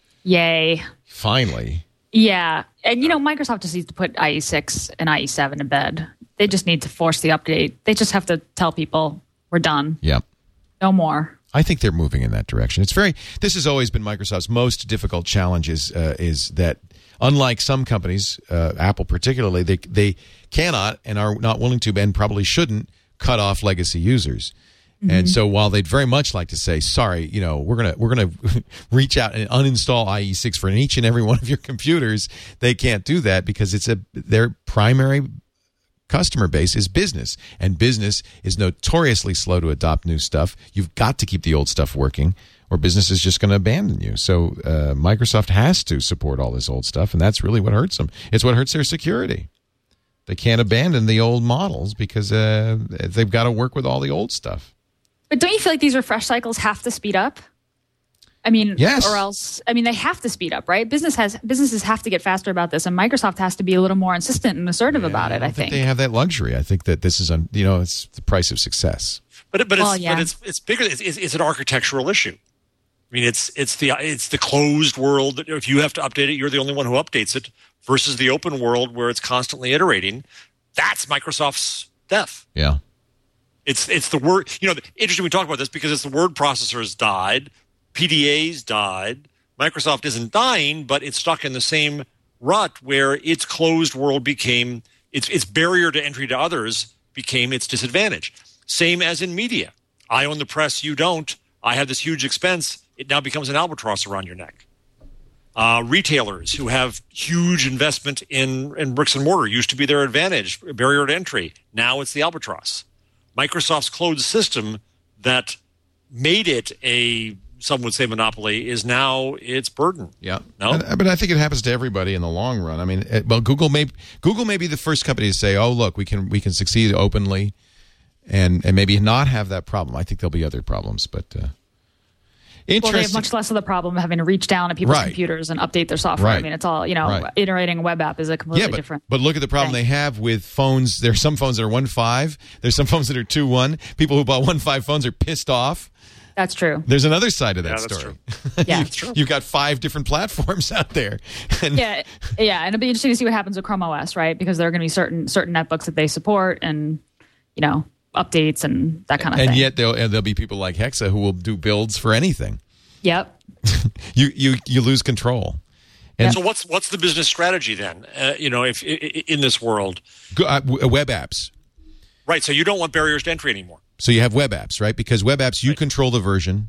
yay. Finally. Yeah. And, you know, Microsoft just needs to put I E six and I E seven to bed. They just need to force the update. They just have to tell people we're done. Yeah. No more. I think they're moving in that direction. It's very. This has always been Microsoft's most difficult challenge. Is uh, is that unlike some companies, uh, Apple particularly, they they cannot and are not willing to and probably shouldn't cut off legacy users. Mm-hmm. And so while they'd very much like to say, sorry, you know, we're gonna we're gonna reach out and uninstall I E six for each and every one of your computers, they can't do that because it's a their primary customer base is business, and business is notoriously slow to adopt new stuff. You've got to keep the old stuff working, or business is just going to abandon you. So uh, Microsoft has to support all this old stuff, and that's really what hurts them. It's what hurts their security. They can't abandon the old models because uh, they've got to work with all the old stuff. But don't you feel like these refresh cycles have to speed up? I mean, Yes. or else, I mean, they have to speed up, right? Business has businesses have to get faster about this, and Microsoft has to be a little more insistent and assertive about it. I, I don't think. they have that luxury. I think that this is, un, you know, it's the price of success. But it- but it's Well, yeah. but it's it's bigger. It's, it's, it's an architectural issue. I mean, it's it's the it's the closed world that if you have to update it, you're the only one who updates it, versus the open world where it's constantly iterating. That's Microsoft's death. Yeah. It's it's the word. You know, interesting we talk about this because it's the word processors died, P D As died. Microsoft isn't dying, but it's stuck in the same rut where its closed world became its its barrier to entry to others became its disadvantage. Same as in media. I own the press, you don't. I have this huge expense. It now becomes an albatross around your neck. Uh, retailers who have huge investment in, in bricks and mortar used to be their advantage, barrier to entry. Now it's the albatross. Microsoft's closed system that made it a, some would say, monopoly is now its burden. Yeah, No? But, but I think it happens to everybody in the long run. I mean, it, well, Google may Google may be the first company to say, "Oh, look, we can we can succeed openly," and and maybe not have that problem. I think there'll be other problems, but uh, Well, they have interesting. much less of the problem of having to reach down to people's Right. computers and update their software. I Right. mean, it's all, you know, Right. iterating a web app is a completely yeah, but, different. but look at the problem thing. they have with phones. There are some phones that are one five. There's some phones that are two one. People who bought one five phones are pissed off. That's true. There's another side of that Yeah, that's story. Yeah. you, you've got five different platforms out there. And Yeah, yeah, and it'll be interesting to see what happens with Chrome O S, right? Because there are going to be certain certain netbooks that they support, and you know, updates and that kind of and thing. yet there'll, and there'll be people like Hexa who will do builds for anything. Yep. You you you lose control. And So what's what's the business strategy then? Uh, you know, if i- i- in this world, go- uh, w- web apps. right? So you don't want barriers to entry anymore. So you have web apps, right? Because web apps, you Right. control the version.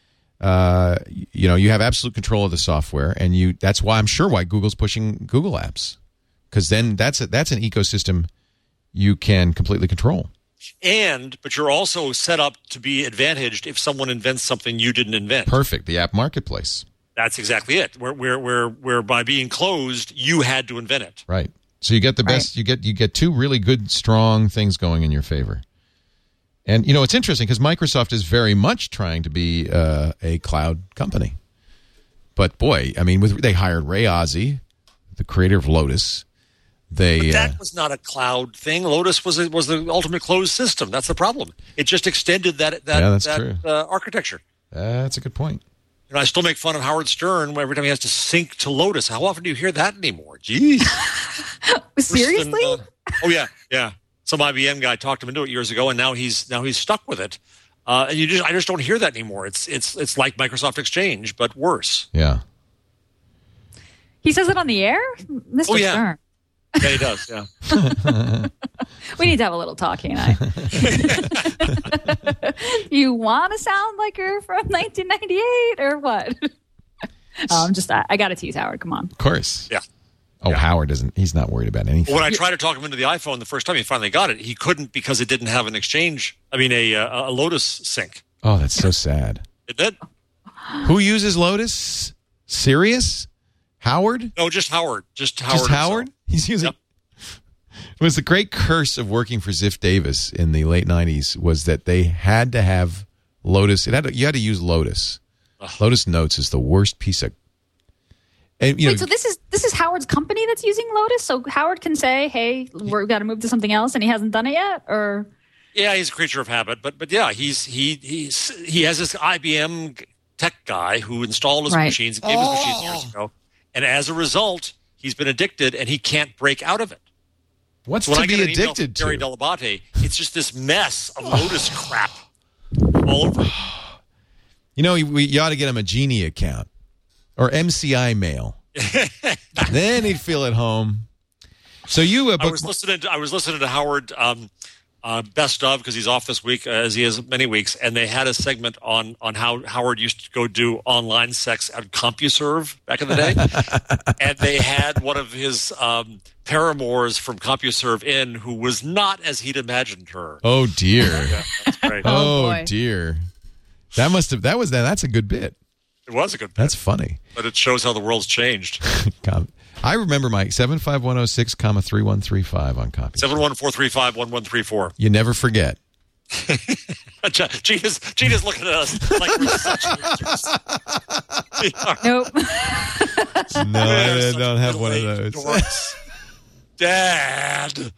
Uh, you know, you have absolute control of the software, and you. That's why I'm sure why Google's pushing Google Apps, because then that's a, that's an ecosystem you can completely control. And but you're also set up to be advantaged if someone invents something you didn't invent. Perfect. The app marketplace. That's exactly it. Where where where where by being closed, you had to invent it. Right. So you get the best. Right. You get you get two really good, strong things going in your favor. And you know it's interesting because Microsoft is very much trying to be uh, a cloud company. But boy, I mean, with, they hired Ray Ozzie, the creator of Lotus. They but that uh, was not a cloud thing. Lotus was a, was the ultimate closed system. That's the problem. It just extended that that, yeah, that's that true. Uh, architecture. Uh, that's a good point. And I still make fun of Howard Stern every time he has to sync to Lotus. How often do you hear that anymore? Jeez. Seriously? Than, uh, oh yeah, yeah. Some I B M guy talked him into it years ago, and now he's now he's stuck with it. Uh, and you just I just don't hear that anymore. It's it's it's like Microsoft Exchange, but worse. Yeah. He says it on the air, Mister Oh yeah. Stern. Yeah, he does. Yeah. We need to have a little talk, he and I. You want to sound like you're from nineteen ninety-eight or what? Oh, I'm just, I, I got to tease Howard. Come on. Of course. Yeah. Oh, yeah. Howard doesn't, he's not worried about anything. When I tried to talk him into the iPhone the first time he finally got it, he couldn't because it didn't have an Exchange, I mean, a, a, a Lotus sync. Oh, that's so sad. It did? Who uses Lotus? Sirius? Howard? No, just Howard. Just Howard. Just Howard? Himself. He's using. Yep. It was the great curse of working for Ziff Davis in the late nineties was that they had to have Lotus. It had to, you had to use Lotus. Ugh. Lotus Notes is the worst piece of. And, you Wait, know, so this is this is Howard's company that's using Lotus? So Howard can say, "Hey, we've got to move to something else," and he hasn't done it yet, or. Yeah, he's a creature of habit, but but yeah, he's he he's he has this I B M tech guy who installed his right. machines, gave oh. his machines years ago, and as a result, he's been addicted and he can't break out of it. What's so when to I be get an email addicted from Gary to? Delabate, it's just this mess of Lotus crap all over. You know, we, you ought to get him a Genie account or M C I mail. Then he'd feel at home. So you, uh, I was listening. To, I was listening to Howard um, uh, Best of because he's off this week, uh, as he is many weeks, and they had a segment on on how Howard used to go do online sex at CompuServe back in the day, and they had one of his um, paramours from CompuServe in who was not as he'd imagined her. Oh dear. Yeah, that's great. Oh, boy. dear. That must have. That was that. That's a good bit. It was a good. That's funny. But it shows how the world's changed. I remember my seven five one zero six comma three one three five on copy. Seven one four three five one one three four. You never forget. Gina's, Gina's looking at us like we're such losers. Nope. No, I don't have one of those. Dorks. Dad.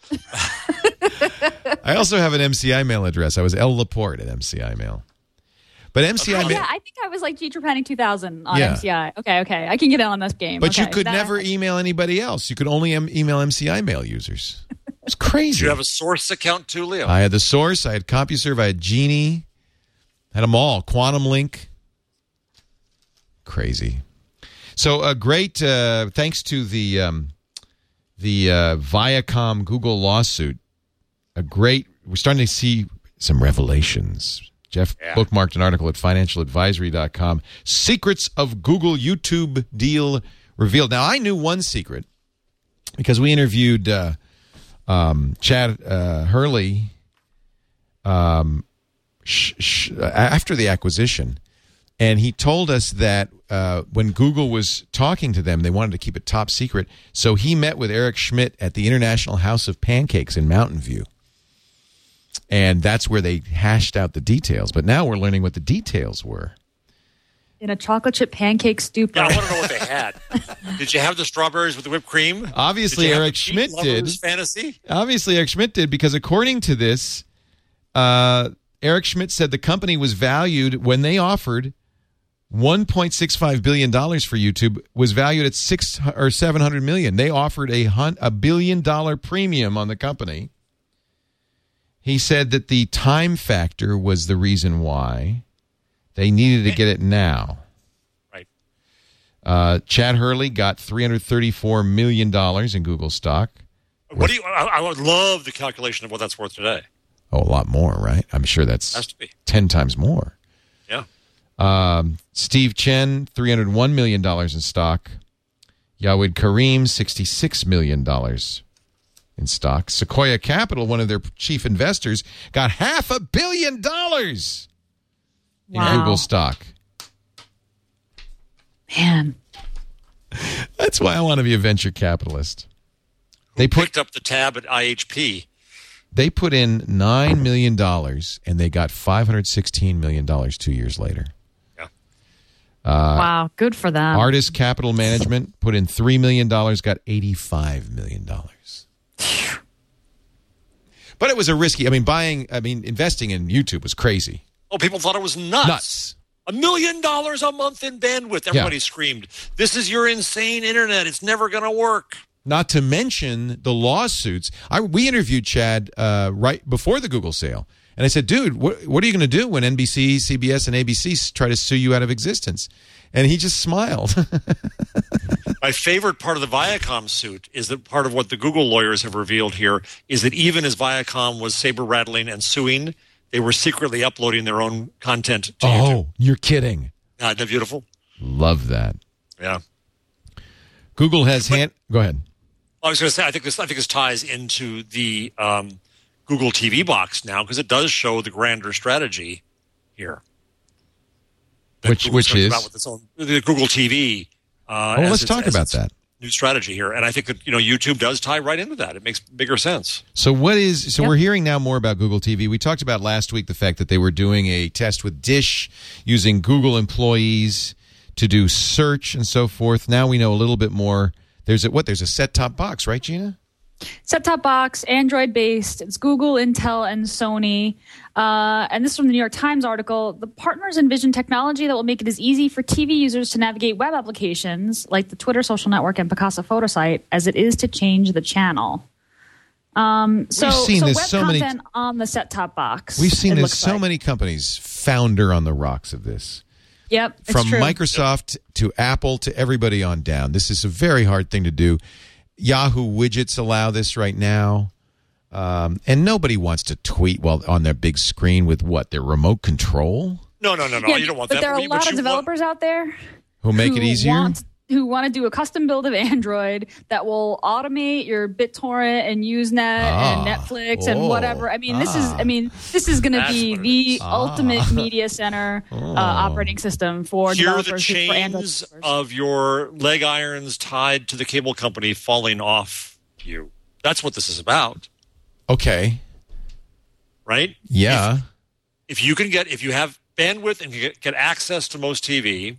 I also have an M C I mail address. I was L Laporte at M C I mail. But M C I Oh, mail. yeah, I think I was like G Trapanic two thousand on Yeah. M C I. Okay, okay. I can get in on this game. But okay, you could that- never email anybody else. You could only em- email M C I mail users. It's crazy. Do you have a source account too, Leo? I had the Source. I had CompuServe. I had Genie. Had them all. Quantum Link. Crazy. So a uh, great uh, thanks to the um, the uh, Viacom Google lawsuit. A great. We're starting to see some revelations. Jeff Yeah. bookmarked an article at financial advisory dot com. Secrets of Google YouTube deal revealed. Now, I knew one secret because we interviewed uh, um, Chad uh, Hurley um, sh- sh- after the acquisition, and he told us that uh, when Google was talking to them, they wanted to keep it top secret. So he met with Eric Schmidt at the International House of Pancakes in Mountain View. And that's where they hashed out the details. But now we're learning what the details were. in a chocolate chip pancake stupor. Yeah, I want to know what they had. Did you have the strawberries with the whipped cream? Obviously, Did you have Eric the Schmidt Cheat did. Lovers Fantasy? Obviously, Eric Schmidt did, because according to this, uh, Eric Schmidt said the company was valued when they offered one point six five billion dollars for YouTube, was valued at six or seven hundred million dollars. They offered a hun- a billion dollar premium on the company. He said that the time factor was the reason why they needed to get it now. Right. Uh, Chad Hurley got three hundred thirty-four million dollars in Google stock. What do you? I, I would love the calculation of what that's worth today. Oh, a lot more, right? I'm sure that's Has to be. ten times more. Yeah. Um, Steve Chen, three hundred one million dollars in stock. Yawid Karim, sixty-six million dollars in stock. Sequoia Capital, one of their chief investors, got half a billion dollars in Wow. Google stock. Man. That's why I want to be a venture capitalist. They put, picked up the tab at I H P. They put in nine million dollars, and they got five hundred sixteen million dollars two years later. Yeah. Uh, wow, good for them. Artist Capital Management put in three million dollars, got eighty-five million dollars. But it was a risky, I mean, buying, I mean, investing in YouTube was crazy. Oh, people thought it was nuts. Nuts. A million dollars a month in bandwidth. Everybody yeah. screamed, this is your insane internet. It's never going to work. Not to mention the lawsuits. I, we interviewed Chad uh, right before the Google sale. And I said, dude, what, what are you going to do when N B C, C B S, and A B C try to sue you out of existence? And he just smiled. My favorite part of the Viacom suit is that part of what the Google lawyers have revealed here is that even as Viacom was saber-rattling and suing, they were secretly uploading their own content to oh, YouTube. Oh, you're kidding. Uh, isn't that beautiful? Love that. Yeah. Google has but, hand. Go ahead. I was going to say, I think this. I think this ties into the um, Google T V box now because it does show the grander strategy here. Which Google which is about with its own, the Google T V. Uh, oh, let's talk about that. New strategy here, and I think that you know YouTube does tie right into that. It makes bigger sense. So what is? So yep. we're hearing now more about Google T V. We talked about last week the fact that they were doing a test with Dish using Google employees to do search and so forth. Now we know a little bit more. There's a what? There's a set-top box, right, Gina? Set-top box, Android-based. It's Google, Intel, and Sony. Uh, and this is from the New York Times article. The partners envision technology that will make it as easy for T V users to navigate web applications like the Twitter social network and Picasa photo site as it is to change the channel. Um, so, We've seen so this web so many- content on the set-top box. We've seen it this looks so like. many companies founder on the rocks of this. Yep, it's From true. Microsoft to Apple to everybody on down. This is a very hard thing to do. Yahoo widgets allow this right now. Um, and nobody wants to tweet while on their big screen with what? Their remote control? No, no, no, no. Yeah, you don't want but that. there are But a lot you of developers want- out there Who make who it easier? Want, who want to do a custom build of Android that will automate your BitTorrent and Usenet Ah, and Netflix oh, and whatever. I mean, this is. ah. I mean, this is going to That's be what it the is. ultimate Ah. media center uh, Oh. operating system for Here are the developers who- for Android chains developers. of your leg irons tied to the cable company falling off you. That's what this is about, Okay. right? Yeah. If, if you can get, if you have bandwidth and can get, get access to most T V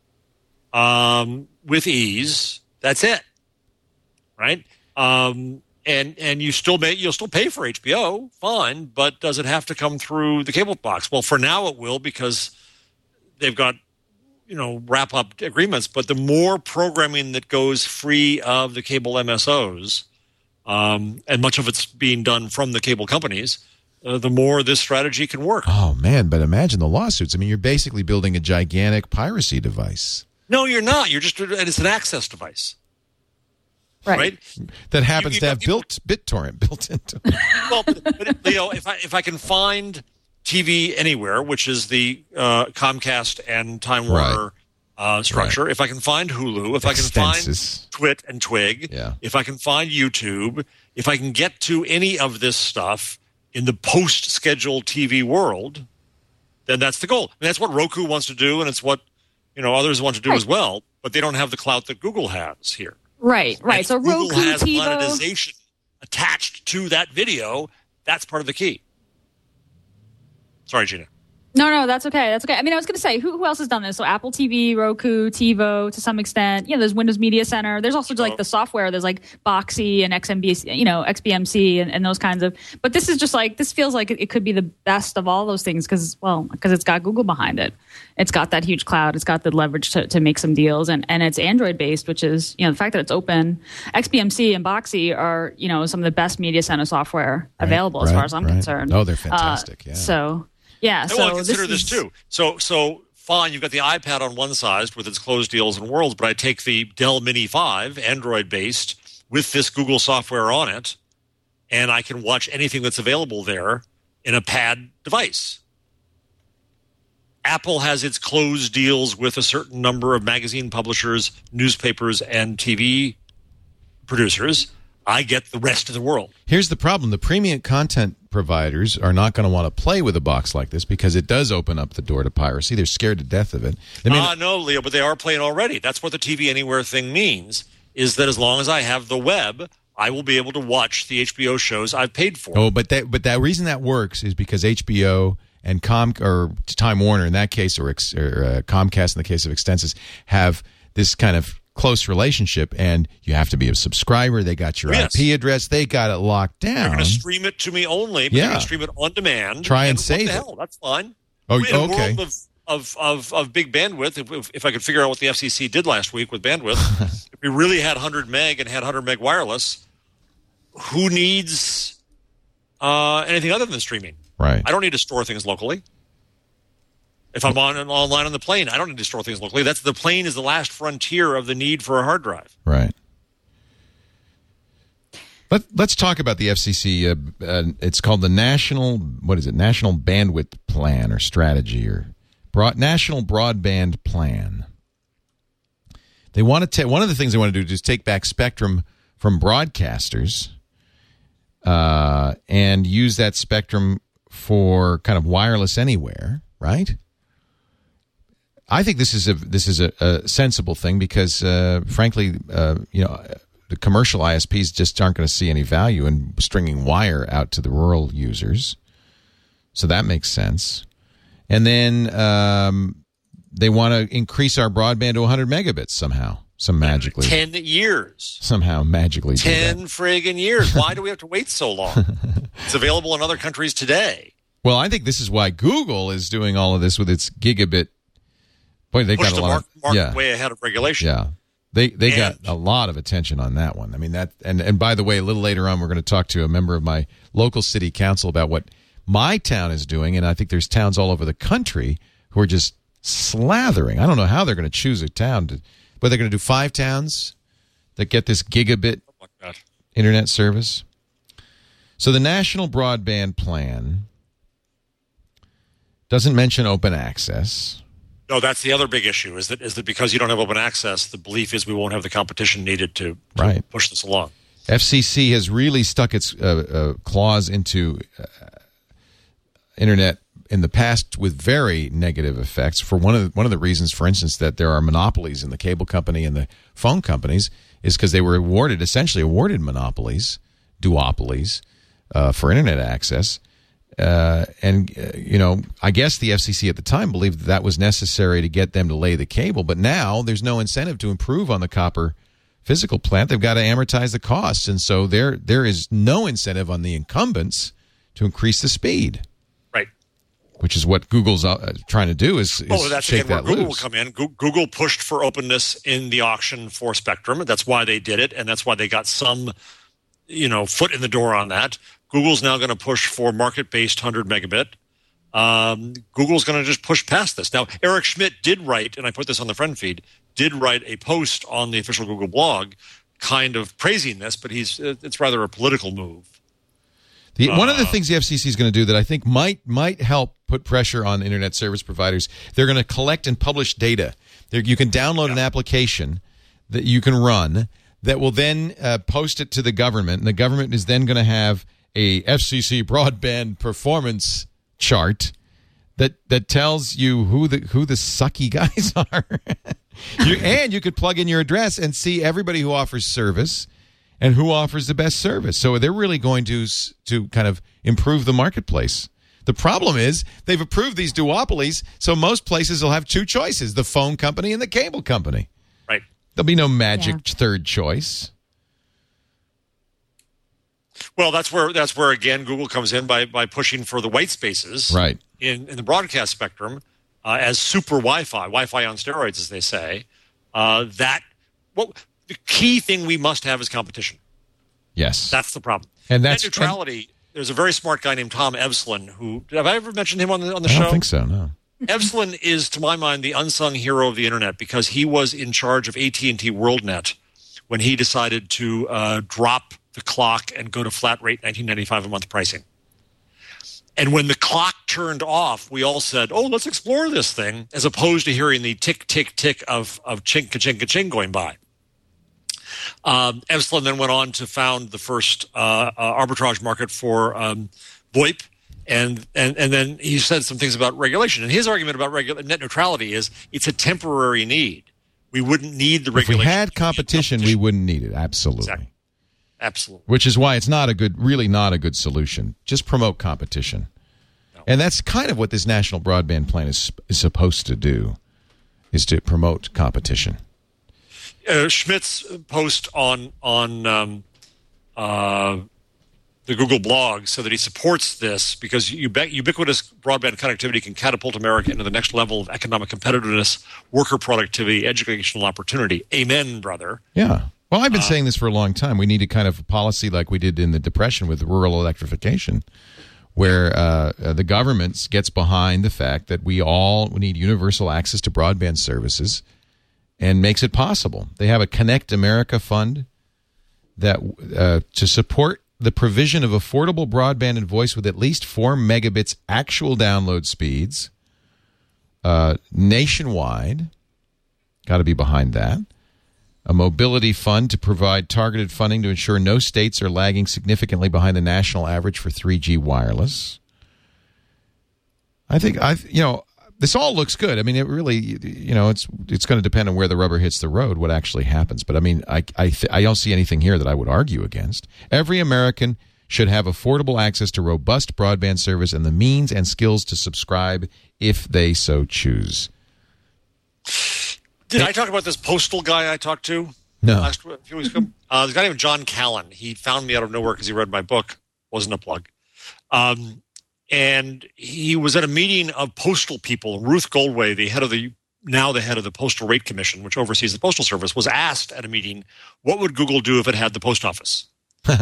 um, with ease, that's it, right? Um, and and you still may you'll still pay for H B O, fine, but does it have to come through the cable box? Well, for now it will because they've got you know wrap up agreements. But the more programming that goes free of the cable M S Os, um, and much of it's being done from the cable companies, uh, the more this strategy can work. Oh, man. But imagine the lawsuits. I mean, you're basically building a gigantic piracy device. No, you're not. You're just it's an access device, right. right? That happens you to have got people- built BitTorrent built into it. Well, but, but, Leo, if I if I can find T V Anywhere, which is the uh, Comcast and Time Warner uh, structure, Right. if I can find Hulu, if Extensis. I can find Twit and Twig, Yeah. if I can find YouTube, if I can get to any of this stuff in the post-scheduled T V world, then that's the goal. And that's what Roku wants to do, and it's what you know others want to do Right. as well. But they don't have the clout that Google has here. Right, right. And So Google Roku, has TiVo. monetization attached to that video. That's part of the key. Sorry, Gina. No, no, that's okay. That's okay. I mean, I was going to say, who, who else has done this? So Apple T V, Roku, TiVo, to some extent. Yeah, there's Windows Media Center. There's also like the software. There's like Boxy and X M B C, you know, X B M C and, and those kinds of. But this is just like, this feels like it, it could be the best of all those things because, well, because it's got Google behind it. It's got that huge cloud. It's got the leverage to, to make some deals. And, and it's Android based, which is, you know, the fact that it's open. X B M C and Boxy are, you know, some of the best Media Center software Right, available as right, far as I'm right. concerned. Oh, they're fantastic. Uh, yeah. So. Yeah, And so well, consider this, this, is, too. So, so fine, you've got the iPad on one side with its closed deals and worlds, but I take the Dell Mini five, Android-based, with this Google software on it, and I can watch anything that's available there in a pad device. Apple has its closed deals with a certain number of magazine publishers, newspapers, and T V producers. I get the rest of the world. Here's the problem. The premium content providers are not going to want to play with a box like this because it does open up the door to piracy. They're scared to death of it. They may Ah, no, Leo, but they are playing already. That's what the T V Anywhere thing means, is that as long as I have the web, I will be able to watch the H B O shows I've paid for. Oh, but that but that reason that works is because H B O and Com or Time Warner in that case, or, or uh, Comcast in the case of Extensis, have this kind of close relationship, and you have to be a subscriber. They got your yes. I P address. They got it locked down. They're going to stream it to me only, but Yeah. they're going to stream it on demand. Try and and save what the it. hell? That's fine. Oh, in a okay. world of, of, of, of big bandwidth, if, if, if I could figure out what the F C C did last week with bandwidth, if we really had one hundred meg and had one hundred meg wireless, who needs uh, anything other than streaming? Right. I don't need to store things locally. If I'm on online on the plane, I don't need to store things locally. That's the plane is the last frontier of the need for a hard drive. Right. Let, let's talk about the F C C. Uh, uh, it's called the National, what is it? National Bandwidth Plan or Strategy or broad, National Broadband Plan. They want to take, one of the things they want to do is take back spectrum from broadcasters uh, and use that spectrum for kind of wireless anywhere, right? I think this is a this is a, a sensible thing because, uh, frankly, uh, you know, the commercial I S Ps just aren't going to see any value in stringing wire out to the rural users, so that makes sense. And then um, they want to increase our broadband to one hundred megabits somehow, some magically, ten years, somehow magically, do ten that. friggin' years. Why do we have to wait so long? It's available in other countries today. Well, I think this is why Google is doing all of this with its gigabit. Boy, they Push got a the lot mark, of market yeah, way ahead of regulation. yeah. They they got And- a lot of attention on that one. I mean that, and and by the way, a little later on, we're going to talk to a member of my local city council about what my town is doing, and I think there's towns all over the country who are just slathering. I don't know how they're going to choose a town to, but they're going to do five towns that get this gigabit Oh my God. internet service. So the National Broadband Plan doesn't mention open access. No, that's the other big issue. Is that is that because you don't have open access, the belief is we won't have the competition needed to, to Right. push this along. F C C has really stuck its uh, uh, claws into uh, internet in the past with very negative effects. For one of the, one of the reasons, for instance, that there are monopolies in the cable company and the phone companies is because they were awarded, essentially awarded monopolies, duopolies, uh, for internet access. Uh, and, uh, you know, I guess the F C C at the time believed that that was necessary to get them to lay the cable. But now there's no incentive to improve on the copper physical plant. They've got to amortize the costs. And so there there is no incentive on the incumbents to increase the speed, Right. which is what Google's uh, trying to do is, is Oh, that's shake again where that Google loose. will come in. Goo- Google pushed for openness in the auction for Spectrum. That's why they did it, and that's why they got some, you know, foot in the door on that. Google's now going to push for market-based one hundred megabit. Um, Google's going to just push past this. Now, Eric Schmidt did write, and I put this on the friend feed, did write a post on the official Google blog kind of praising this, but he's it's rather a political move. The, one of the things the F C C is going to do that I think might might help put pressure on internet service providers, they're going to collect and publish data. There, you can download Yeah. an application that you can run that will then uh, post it to the government, and the government is then going to have a F C C broadband performance chart that that tells you who the who the sucky guys are. you, and you could plug in your address and see everybody who offers service and who offers the best service. So they're really going to to kind of improve the marketplace. The problem is they've approved these duopolies, so most places will have two choices, the phone company and the cable company. Right. There'll be no magic Yeah. third choice. Well, that's where that's where again Google comes in by by pushing for the white spaces, Right. in, in the broadcast spectrum uh, as super Wi-Fi, Wi-Fi on steroids, as they say. Uh, that well, the key thing we must have is competition. Yes. That's the problem. And that's- Net neutrality. There's a very smart guy named Tom Evslin who have I ever mentioned him on the on the I show? don't think so, no. Evslin is, to my mind, the unsung hero of the internet because he was in charge of A T and T WorldNet when he decided to uh, drop the clock and go to flat rate nineteen ninety-five a month pricing. And when the clock turned off, we all said, "Oh, let's explore this thing," as opposed to hearing the tick, tick, tick of of chink, ka-chink, ka-ching going by. Um, Evslin then went on to found the first uh, uh, arbitrage market for um, VoIP. And, and and then he said some things about regulation. And his argument about regu- net neutrality is it's a temporary need. We wouldn't need the If we regulation. had competition, we wouldn't need it. Absolutely. Exactly. Absolutely. Which is why it's not a good, really not a good solution. Just promote competition. No. And that's kind of what this national broadband plan is, is supposed to do, is to promote competition. Uh, Schmidt's post on on um, uh, the Google blog said that he supports this because ubiqu- ubiquitous broadband connectivity can catapult America into the next level of economic competitiveness, worker productivity, educational opportunity. Amen, brother. Yeah. Well, I've been uh, saying this for a long time. We need a kind of policy like we did in the Depression with rural electrification, where uh, the government gets behind the fact that we all need universal access to broadband services and makes it possible. They have a Connect America fund that uh, to support the provision of affordable broadband and voice with at least four megabits actual download speeds uh, nationwide. Got to be behind that. A mobility fund to provide targeted funding to ensure no states are lagging significantly behind the national average for three G wireless. I think I, you know, this all looks good. I mean, it really, you know, it's it's going to depend on where the rubber hits the road, what actually happens. But I mean, I I, th- I don't see anything here that I would argue against. Every American should have affordable access to robust broadband service and the means and skills to subscribe if they so choose. Did I talk about this postal guy I talked to no. last a few weeks ago? Uh, there's a guy named John Callan. He found me out of nowhere because he read my book. Wasn't a plug. Um, and he was at a meeting of postal people. Ruth Goldway, the head of the now the head of the Postal Rate Commission, which oversees the Postal Service, was asked at a meeting, what would Google do if it had the post office?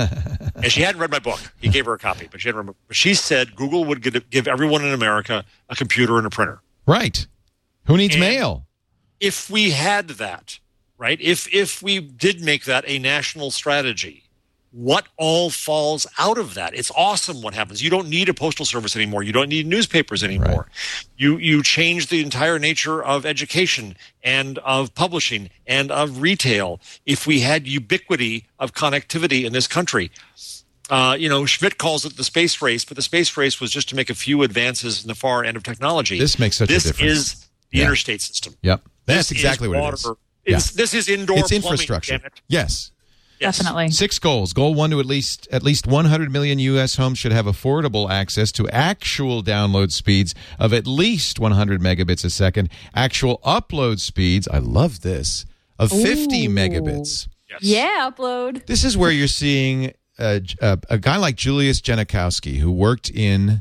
And she hadn't read my book. He gave her a copy, but she hadn't read my book. She said Google would give, give everyone in America a computer and a printer. Right. Who needs and mail? If we had that, right, if if we did make that a national strategy, what all falls out of that? It's awesome what happens. You don't need a postal service anymore. You don't need newspapers anymore. Right. You you change the entire nature of education and of publishing and of retail if we had ubiquity of connectivity in this country. Uh, you know, Schmidt calls it the space race, but the space race was just to make a few advances in the far end of technology. This makes such this a difference. This is the yeah. interstate system. Yep. That's this exactly what water. it is. It's, yeah. This is indoor It's plumbing, infrastructure. damn it. Yes. Yes. Definitely. Six goals. Goal one, to at least at least one hundred million U S homes should have affordable access to actual download speeds of at least one hundred megabits a second. Actual upload speeds, I love this, of fifty Ooh. megabits. Yes. Yeah, upload. This is where you're seeing a, a, a guy like Julius Janikowski, who worked in,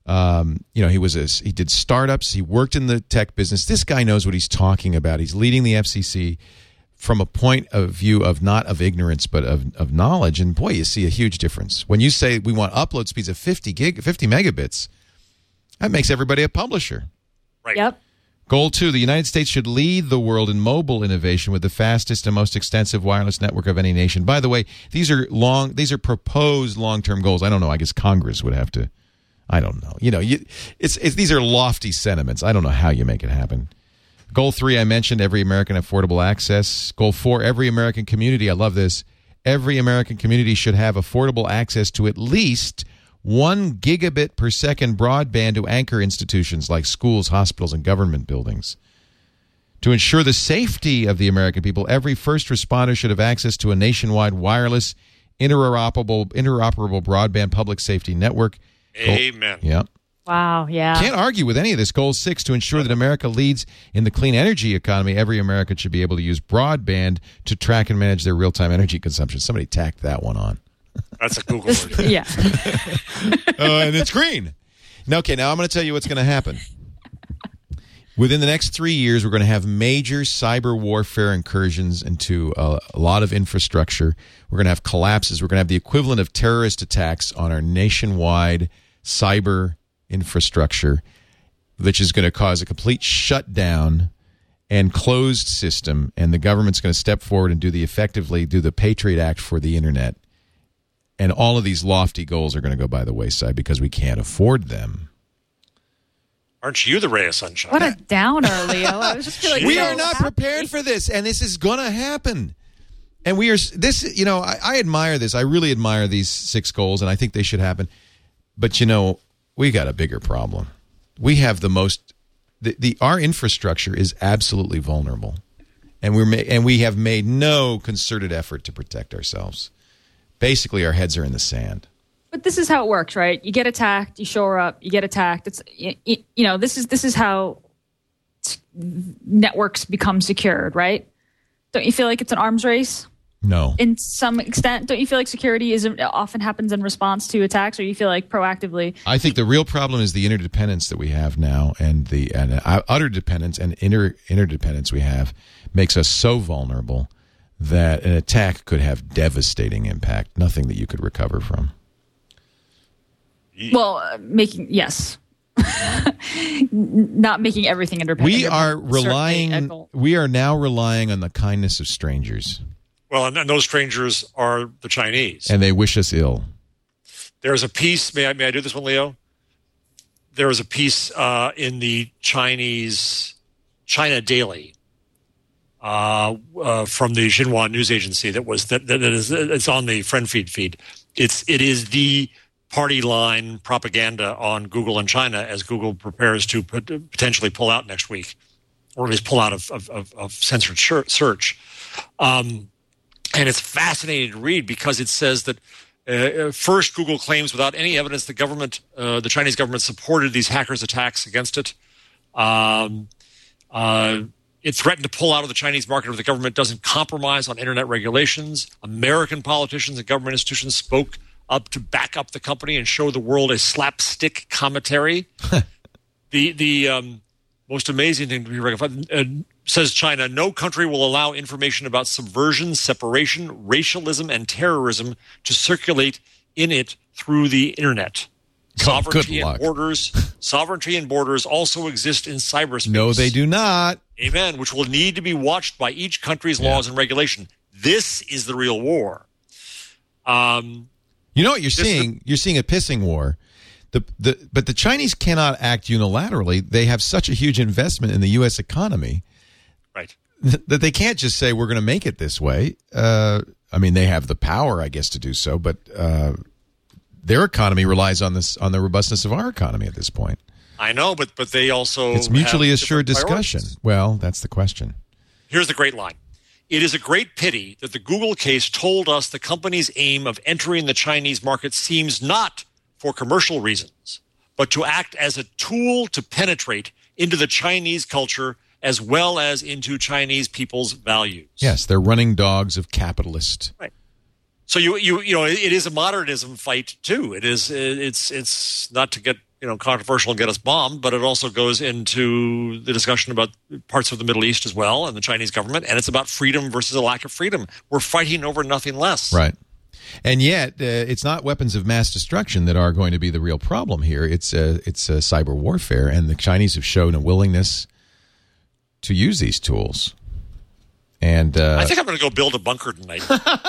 um, you know, he was a, he did startups. He worked in the tech business. This guy knows what he's talking about. He's leading the F C C from a point of view of not of ignorance, but of, of knowledge. And boy, you see a huge difference. When you say we want upload speeds of fifty gig, fifty megabits, that makes everybody a publisher. Right. Yep. Goal two, the United States should lead the world in mobile innovation with the fastest and most extensive wireless network of any nation. By the way, these are long, these are proposed long-term goals. I don't know. I guess Congress would have to, I don't know. You know, you, it's, it's these are lofty sentiments. I don't know how you make it happen. Goal three, I mentioned every American affordable access. Goal four, every American community, I love this, every American community should have affordable access to at least one gigabit per second broadband to anchor institutions like schools, hospitals, and government buildings. To ensure the safety of the American people, every first responder should have access to a nationwide wireless, interoperable, interoperable broadband public safety network. Amen. Goal, yeah. Wow, yeah. Can't argue with any of this. Goal six, to ensure that America leads in the clean energy economy, every American should be able to use broadband to track and manage their real-time energy consumption. Somebody tacked that one on. That's a Google word. Yeah. Oh, and it's green. Now, okay, now I'm going to tell you what's going to happen. Within the next three years, we're going to have major cyber warfare incursions into a, a lot of infrastructure. We're going to have collapses. We're going to have the equivalent of terrorist attacks on our nationwide cyber infrastructure, which is going to cause a complete shutdown and closed system, and the government's going to step forward and do the effectively do the Patriot Act for the internet. And all of these lofty goals are going to go by the wayside because we can't afford them. Aren't you the ray of sunshine? What a downer, Leo. I was just feeling We so are not happy. prepared for this, and this is going to happen. And we are this. You know, I, I admire this. I really admire these six goals, and I think they should happen. But you know, we got a bigger problem. We have the most. The, the our infrastructure is absolutely vulnerable, and we're ma- and we have made no concerted effort to protect ourselves. basically our heads are in the sand. But this is how it works, right? You get attacked, you shore up, you get attacked. It's you, you know this is this is how networks become secured, right? Don't you feel like it's an arms race? No. In some extent, don't you feel like security is often happens in response to attacks, or you feel like proactively? I think the real problem is the interdependence that we have now, and the and uh, utter dependence and inter interdependence we have makes us so vulnerable that an attack could have devastating impact. Nothing that you could recover from. Well, uh, making yes, not making everything interdependent. We are Certainly relying. We are now relying on the kindness of strangers. Well, and, and those strangers are the Chinese. And they wish us ill. There's a piece, may I, may I do this one, Leo? There is a piece uh, in the Chinese China Daily uh, uh, from the Xinhua news agency that was that, that is it's on the friend feed feed. It's it is the party line propaganda on Google in China as Google prepares to put, potentially pull out next week, or at least pull out of of, of, of censored search. Um, And it's fascinating to read because it says that uh, first Google claims without any evidence the government, uh, the Chinese government supported these hackers' attacks against it. Um, uh, it threatened to pull out of the Chinese market if the government doesn't compromise on internet regulations. American politicians and government institutions spoke up to back up the company and show the world a slapstick commentary. the the um, most amazing thing to be recognized. Uh, Says China, no country will allow information about subversion, separation, racialism, and terrorism to circulate in it through the internet. Sovereignty and borders, sovereignty and borders also exist in cyberspace. No, they do not. Amen. Which will need to be watched by each country's yeah. laws and regulation. This is the real war. Um, you know what you're seeing? The, you're seeing a pissing war. The, the, but the Chinese cannot act unilaterally. They have such a huge investment in the U S economy. Right. That they can't just say, we're going to make it this way. Uh, I mean, they have the power, I guess, to do so, but uh, their economy relies on this on the robustness of our economy at this point. I know, but but they also It's mutually have assured discussion. Priorities. Well, that's the question. Here's the great line. It is a great pity that the Google case told us the company's aim of entering the Chinese market seems not for commercial reasons, but to act as a tool to penetrate into the Chinese culture as well as into Chinese people's values. Yes, they're running dogs of capitalist. Right. So you you you know it is a modernism fight too. It is it's it's not to get you know controversial and get us bombed, but it also goes into the discussion about parts of the Middle East as well and the Chinese government, and it's about freedom versus a lack of freedom. We're fighting over nothing less. Right. And yet, uh, it's not weapons of mass destruction that are going to be the real problem here. It's uh, it's uh, cyber warfare, and the Chinese have shown a willingness to use these tools. And uh, I think I'm going to go build a bunker tonight.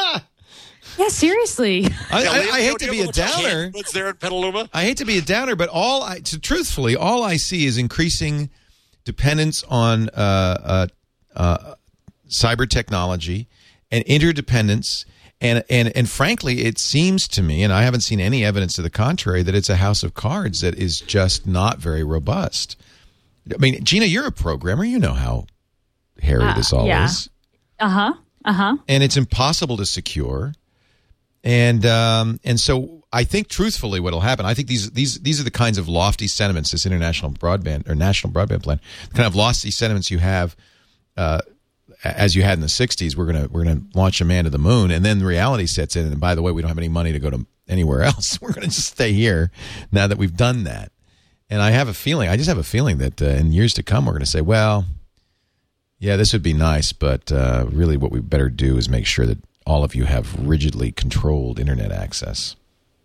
Yeah, seriously. I, yeah, I, Leo, I hate to be a downer. What's there at Petaluma? I hate to be a downer, but all I, so truthfully, all I see is increasing dependence on uh, uh, uh, cyber technology and interdependence. And, and and frankly, it seems to me, and I haven't seen any evidence to the contrary, that it's a house of cards that is just not very robust. I mean, Gina, you're a programmer. You know how hairy uh, this all yeah. is. Uh-huh. Uh-huh. And it's impossible to secure. And um, and so I think, truthfully, what will happen, I think these these these are the kinds of lofty sentiments, this international broadband or national broadband plan, the kind of lofty sentiments you have uh, as you had in the sixties. We're gonna we're gonna launch a man to the moon, and then reality sets in. And by the way, we don't have any money to go to anywhere else. We're gonna just stay here now that we've done that. And I have a feeling, I just have a feeling that uh, in years to come, we're going to say, well, yeah, this would be nice, but uh, really what we better do is make sure that all of you have rigidly controlled internet access.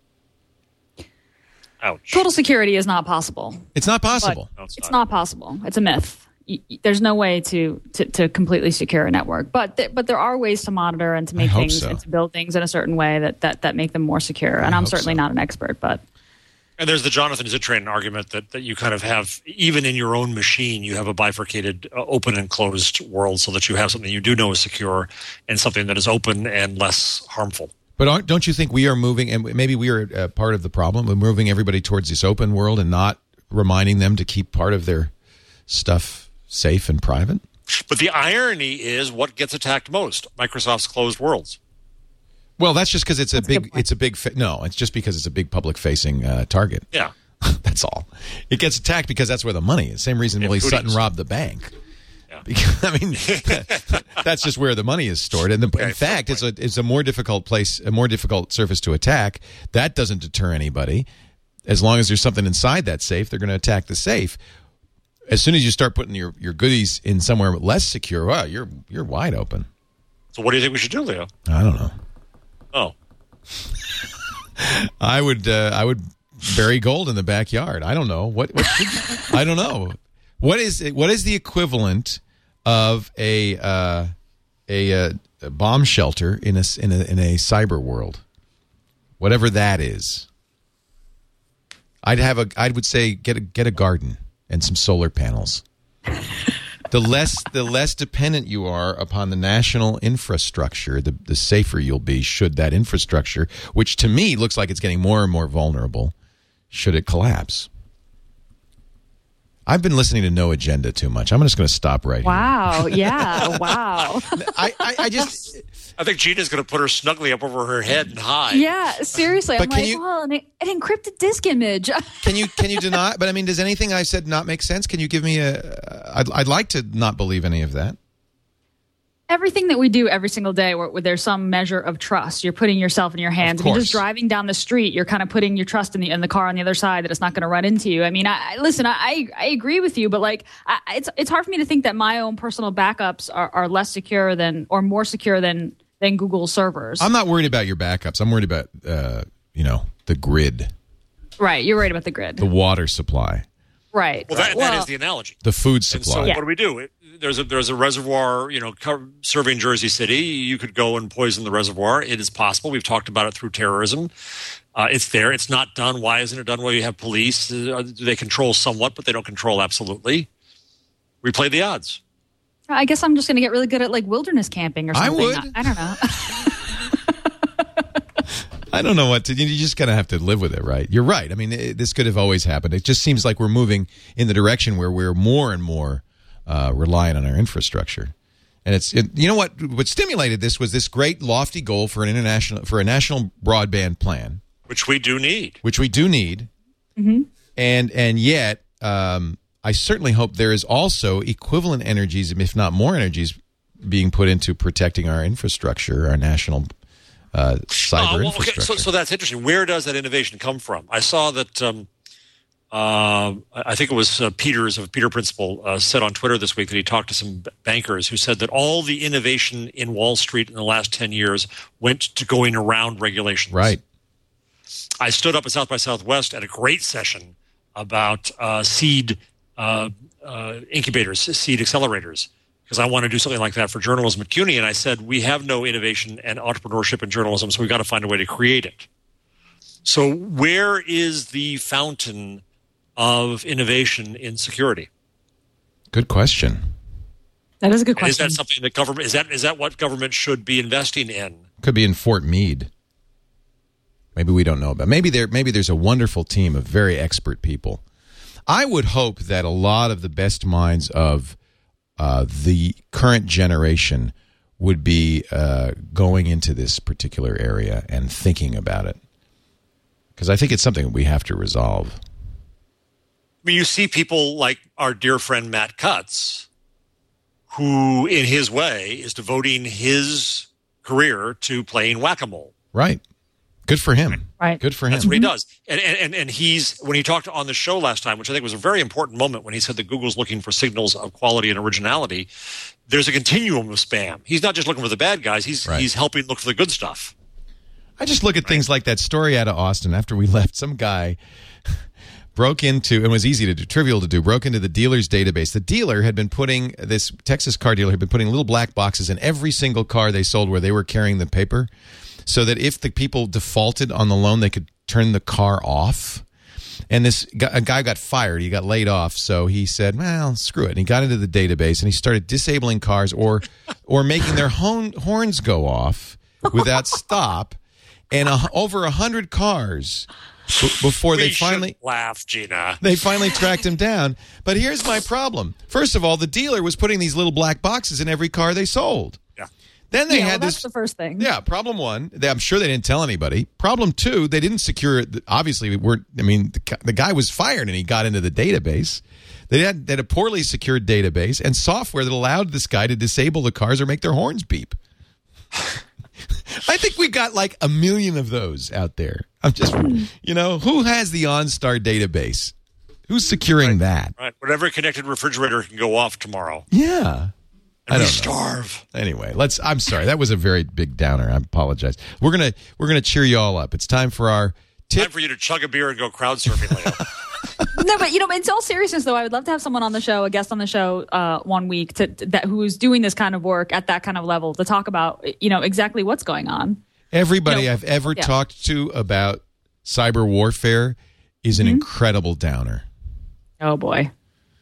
Ouch. Total security is not possible. It's not possible. No, it's It's not. not possible. It's a myth. Y- y- There's no way to, to, to completely secure a network. But th- but there are ways to monitor and to make hope things so. and to build things in a certain way that, that, that make them more secure. And I I'm hope certainly so. not an expert, but... And there's the Jonathan Zittrain argument that, that you kind of have, even in your own machine, you have a bifurcated uh, open and closed world so that you have something you do know is secure and something that is open and less harmful. But aren't, don't you think we are moving, and maybe we are uh, part of the problem, we're moving everybody towards this open world and not reminding them to keep part of their stuff safe and private? But the irony is what gets attacked most? Microsoft's closed worlds. Well, that's just because it's a That's a good big. point. It's a big. Fa- no, it's just because it's a big public-facing uh, target. Yeah. That's all. It gets attacked because that's where the money is. Same reason Yeah, Willie foodies. Sutton robbed the bank. Yeah. Because, I mean, that's just where the money is stored. And the, Okay, in fact, fair it's a it's a more difficult place, a more difficult surface to attack. That doesn't deter anybody. As long as there's something inside that safe, they're going to attack the safe. As soon as you start putting your, your goodies in somewhere less secure, well, you're you're wide open. So what do you think we should do, Leo? I don't know. Oh. I would uh, I would bury gold in the backyard. I don't know what. what should, I don't know what is it, what is the equivalent of a uh, a, uh, a bomb shelter in a in a in a cyber world, whatever that is. I'd have a. I would say get a get a garden and some solar panels. The less the less dependent you are upon the national infrastructure, the, the safer you'll be should that infrastructure, which to me looks like it's getting more and more vulnerable, should it collapse. I've been listening to No Agenda too much. I'm just going to stop right Wow. Yeah. Wow. here. I, I, I just... I think Gina's going to put her snugly up over her head and hide. Yeah. Seriously. But I'm can like, you- well, an, an encrypted disk image. Can you can you deny? But I mean, does anything I said not make sense? Can you give me a... I'd, I'd like to not believe any of that. Everything that we do every single day where, where there's some measure of trust, you're putting yourself in your hands. Of I mean, course. just driving down the street, you're kind of putting your trust in the in the car on the other side that it's not going to run into you. I mean, I, I listen, I I agree with you, but like, I, it's it's hard for me to think that my own personal backups are, are less secure than or more secure than than Google servers. I'm not worried about your backups. I'm worried about, uh, you know, the grid, Right, you're worried about the grid. the water supply, Right. Well, that, Well, that is the analogy. the food And so supply. Yeah. what do we do? It, there's a there's a reservoir, you know, co- serving Jersey City. You could go and poison the reservoir. It is possible. We've talked about it through terrorism. Uh, it's there. It's not done. Why isn't it done? Well, you have police. Uh, they control somewhat, but they don't control absolutely. We play the odds. I guess I'm just going to get really good at like wilderness camping or I something. would. I, I don't know. I don't know what to. You just kind of have to live with it, right? You're right. I mean, it, this could have always happened. It just seems like we're moving in the direction where we're more and more uh, reliant on our infrastructure. And it's, it, you know what? What stimulated this was this great lofty goal for an international, for a national broadband plan, Which we do need. which we do need. Mm-hmm. And and yet, um, I certainly hope there is also equivalent energies, if not more energies, being put into protecting our infrastructure, our national uh, cyber Uh, well, okay, infrastructure. so, so that's interesting. Where does that innovation come from? I saw that. Um, uh, I think it was uh, Peters of Peter Principle uh, said on Twitter this week that he talked to some b- bankers who said that all the innovation in Wall Street in the last ten years went to going around regulations. Right. I stood up at South by Southwest at a great session about uh, seed uh, uh, incubators, seed accelerators, because I want to do something like that for journalism at CUNY. And I said, we have no innovation and entrepreneurship in journalism, so we've got to find a way to create it. So where is the fountain of innovation in security? Good question. That is a good And is question. that something that government is that is that what government should be investing in? Could be in Fort Meade. Maybe we don't know about. Maybe there. Maybe there's a wonderful team of very expert people. I would hope that a lot of the best minds of uh, the current generation would be uh, going into this particular area and thinking about it, because I think it's something we have to resolve. I mean, you see people like our dear friend Matt Cutts, who, in his way, is devoting his career to playing whack-a-mole. Right. Good for him. Right. Good for him. That's what he does. And, and and he's when he talked on the show last time, which I think was a very important moment when he said that Google's looking for signals of quality and originality. There's a continuum of spam. He's not just looking for the bad guys. He's Right. he's helping look for the good stuff. I just look at things like that story out of Austin after we left. Some guy broke into, and was easy to do, trivial to do, broke into the dealer's database. The dealer had been putting, this Texas car dealer had been putting little black boxes in every single car they sold where they were carrying the paper, so that if the people defaulted on the loan, they could turn the car off. And this guy, a guy got fired. He got laid off. So he said, well, screw it. And he got into the database and he started disabling cars or or making their hon- horns go off without stop. And a, over a hundred cars b- before they We should finally laugh, Gina. they finally tracked him down. But here's my problem. First of all, the dealer was putting these little black boxes in every car they sold. Yeah. Then they yeah, had well, this. that's the first thing. Yeah, problem one, they, I'm sure they didn't tell anybody. Problem two, they didn't secure it. Obviously, we're, I mean, the, the guy was fired and he got into the database. They had, they had a poorly secured database and software that allowed this guy to disable the cars or make their horns beep. I think we got like a million of those out there. I'm just, you know, who has the OnStar database? Who's securing right. that? Right. Whatever connected refrigerator can go off tomorrow. Yeah. And I we don't starve. know. Anyway, let's. I'm sorry. That was a very big downer. I apologize. We're gonna we're gonna cheer you all up. It's time for our tip. Time for you to chug a beer and go crowd surfing, Leo. No, but you know, in all seriousness, though, I would love to have someone on the show, a guest on the show, uh, one week to, to that who is doing this kind of work at that kind of level to talk about, you know, exactly what's going on. Everybody You know, I've ever yeah. talked to about cyber warfare is an Mm-hmm. incredible downer. Oh boy!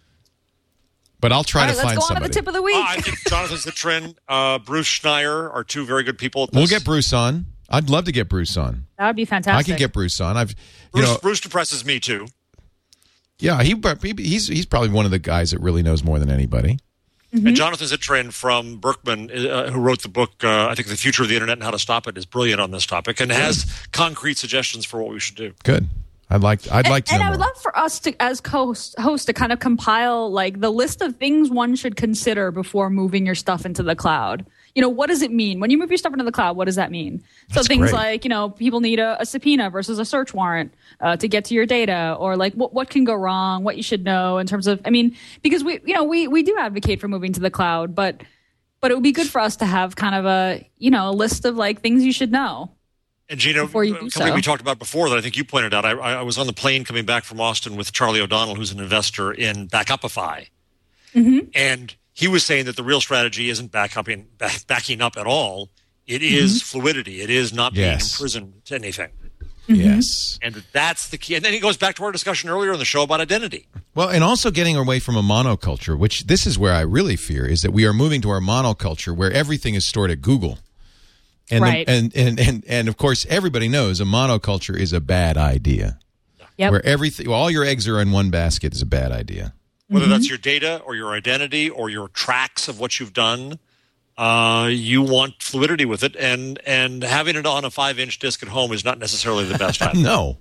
But I'll try All right, to let's find go on somebody. to the tip of the week. Uh, I think Jonathan Citrin, uh, Bruce Schneier are two very good people at this. We'll get Bruce on. I'd love to get Bruce on. That would be fantastic. I can get Bruce on. I've, you Bruce, know, Bruce depresses me, too. yeah, he he's he's probably one of the guys that really knows more than anybody. Mm-hmm. And Jonathan Zittrain from Berkman, uh, who wrote the book, uh, I think, The Future of the Internet and How to Stop It, is brilliant on this topic and has concrete suggestions for what we should do. Good. I'd like I'd like to and know I would more. love for us to, as co-host, host, to kind of compile like the list of things one should consider before moving your stuff into the cloud. You know, what does it mean when you move your stuff into the cloud? What does that mean? That's so things great. like, you know, people need a, a subpoena versus a search warrant uh, to get to your data, or like what what can go wrong, what you should know in terms of. I mean, because we, you know, we we do advocate for moving to the cloud, but but it would be good for us to have kind of a, you know, a list of like things you should know. And Gina, Before you do something so. we talked about before that I think you pointed out, I, I was on the plane coming back from Austin with Charlie O'Donnell, who's an investor in Backupify. Mm-hmm. And he was saying that the real strategy isn't backupping, back, backing up at all. It is Mm-hmm. fluidity. It is not Yes. being imprisoned to anything. Yes. And that's the key. And then he goes back to our discussion earlier in the show about identity. Well, and also getting away from a monoculture, which this is where I really fear, is that we are moving to our monoculture where everything is stored at Google. And, the- Right. and, and, and, and of course, everybody knows a monoculture is a bad idea. Yep. Where everything, all your eggs are in one basket is a bad idea. Whether Mm-hmm. that's your data or your identity or your tracks of what you've done, uh, you want fluidity with it. And, and having it on a five-inch disc at home is not necessarily the best idea. No.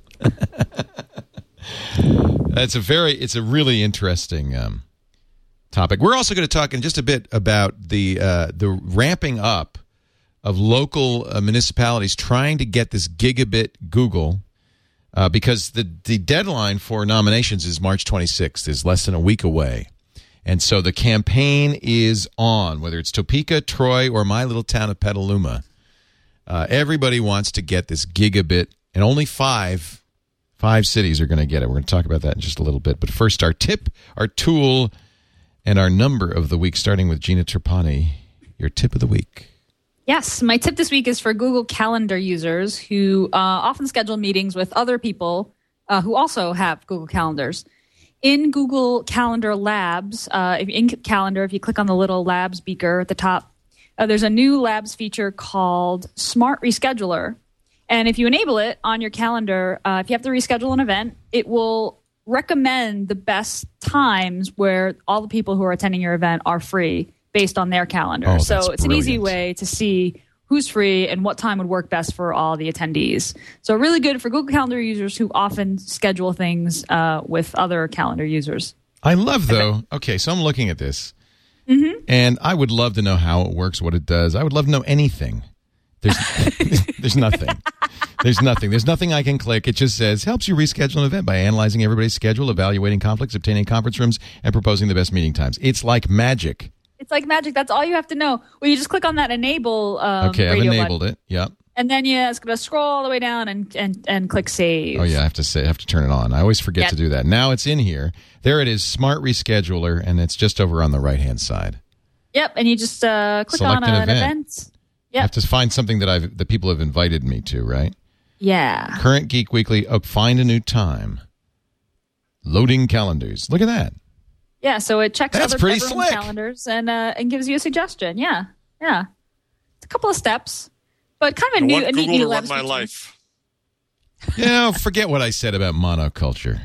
That's a very, it's a really interesting um, topic. We're also going to talk in just a bit about the uh, the ramping up of local uh, municipalities trying to get this gigabit Google uh, because the, the deadline for nominations is March twenty-sixth, is less than a week away. And so the campaign is on, whether it's Topeka, Troy, or my little town of Petaluma. Uh, everybody wants to get this gigabit, and only five five cities are going to get it. We're going to talk about that in just a little bit. But first, our tip, our tool, and our number of the week, starting with Gina Trapani. Your tip of the week. Yes, my tip this week is for Google Calendar users who uh, often schedule meetings with other people uh, who also have Google Calendars. In Google Calendar Labs, uh, if in Calendar, if you click on the little Labs beaker at the top, uh, there's a new Labs feature called Smart Rescheduler. And if you enable it on your calendar, uh, if you have to reschedule an event, it will recommend the best times where all the people who are attending your event are free based on their calendar. Oh, so that's it's an easy brilliant. way to see who's free and what time would work best for all the attendees. So really good for Google Calendar users who often schedule things uh, with other calendar users. I love, though, okay, so I'm looking at this, and I would love to know how it works, what it does. I would love to know anything. There's, there's nothing. There's nothing. There's nothing I can click. It just says, helps you reschedule an event by analyzing everybody's schedule, evaluating conflicts, obtaining conference rooms, and proposing the best meeting times. It's like magic. It's like magic. That's all you have to know. Well, you just click on that enable um, Okay, I've radio enabled button, it. Yep. and then you it's going to scroll all the way down and, and, and click save. Oh, yeah, I have to say, I have to turn it on. I always forget Yeah. to do that. Now it's in here. There it is, Smart Rescheduler, and it's just over on the right-hand side. Yep, and you just uh, click Select on an uh, an event. event. I have Yep. to find something that I've that people have invited me to, right? Yeah. Current Geek Weekly, oh, find a new time. Loading calendars. Look at that. Yeah, so it checks That's other pretty everyone's slick. calendars and uh, and gives you a suggestion. Yeah, yeah. It's a couple of steps, but kind of a I new, want a neat Google new to run Labs my feature. life. You know, forget what I said about monoculture.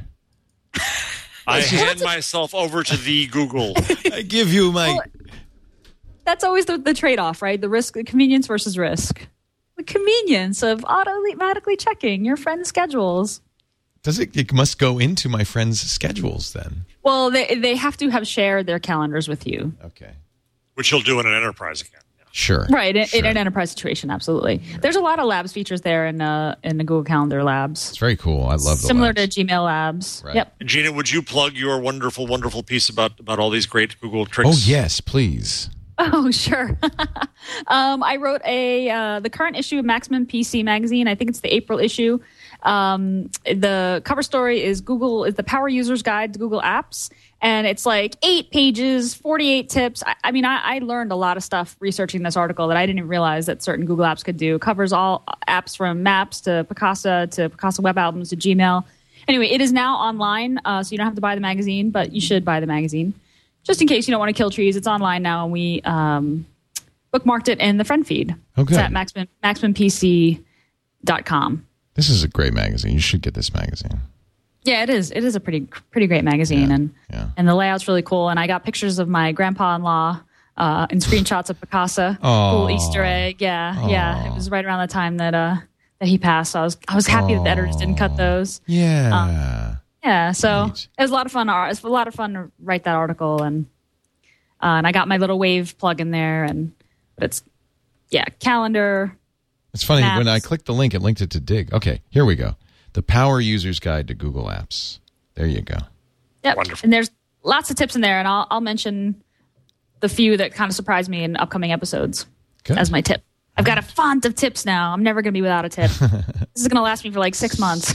I hand myself over to the Google. I give you my... Well, that's always the, the trade-off, right? The risk, the convenience versus risk. The convenience of automatically checking your friends' schedules. Does it? It must go into my friends' schedules then. Well, they they have to have shared their calendars with you. Okay. Which you'll do in an enterprise account. Yeah. Sure. Right, in, sure. in an enterprise situation, absolutely. There's a lot of Labs features there in uh, in the Google Calendar Labs. It's very cool. I love the Similar labs. to Gmail Labs. Right. Yep. Gina, would you plug your wonderful, wonderful piece about, about all these great Google tricks? Oh, yes, please. Oh, sure. um, I wrote a uh, the current issue of Maximum P C magazine. I think it's the April issue. Um, the cover story is Google is the Power User's Guide to Google Apps, and it's like eight pages, forty-eight tips. I, I mean, I, I learned a lot of stuff researching this article that I didn't even realize that certain Google apps could do. It covers all apps from Maps to Picasa to Picasa Web Albums to Gmail. Anyway, it is now online, uh, so you don't have to buy the magazine, but you should buy the magazine. Just in case you don't want to kill trees, it's online now, and we um, bookmarked it in the friend feed. Okay. It's at maximum, maximum P C dot com. This is a great magazine. You should get this magazine. Yeah, it is. It is a pretty pretty great magazine, Yeah, and yeah. and the layout's really cool. And I got pictures of my grandpa-in-law uh, and screenshots of Picasa. Aw. Cool Easter egg. Yeah, Aw. yeah. It was right around the time that uh, that he passed. So I was I was happy that the editors didn't cut those. Yeah. Yeah, so Neat. it was a lot of fun. It was a lot of fun to write that article, and uh, and I got my little Wave plug in there, and but it's yeah, calendar. It's funny, Maps. when I clicked the link, it linked it to Dig. Okay, here we go. The Power User's Guide to Google Apps. There you go. Yep. Wonderful. And there's lots of tips in there, and I'll I'll mention the few that kind of surprised me in upcoming episodes Good. as my tip. I've got a font of tips now. I'm never going to be without a tip. This is going to last me for like six months.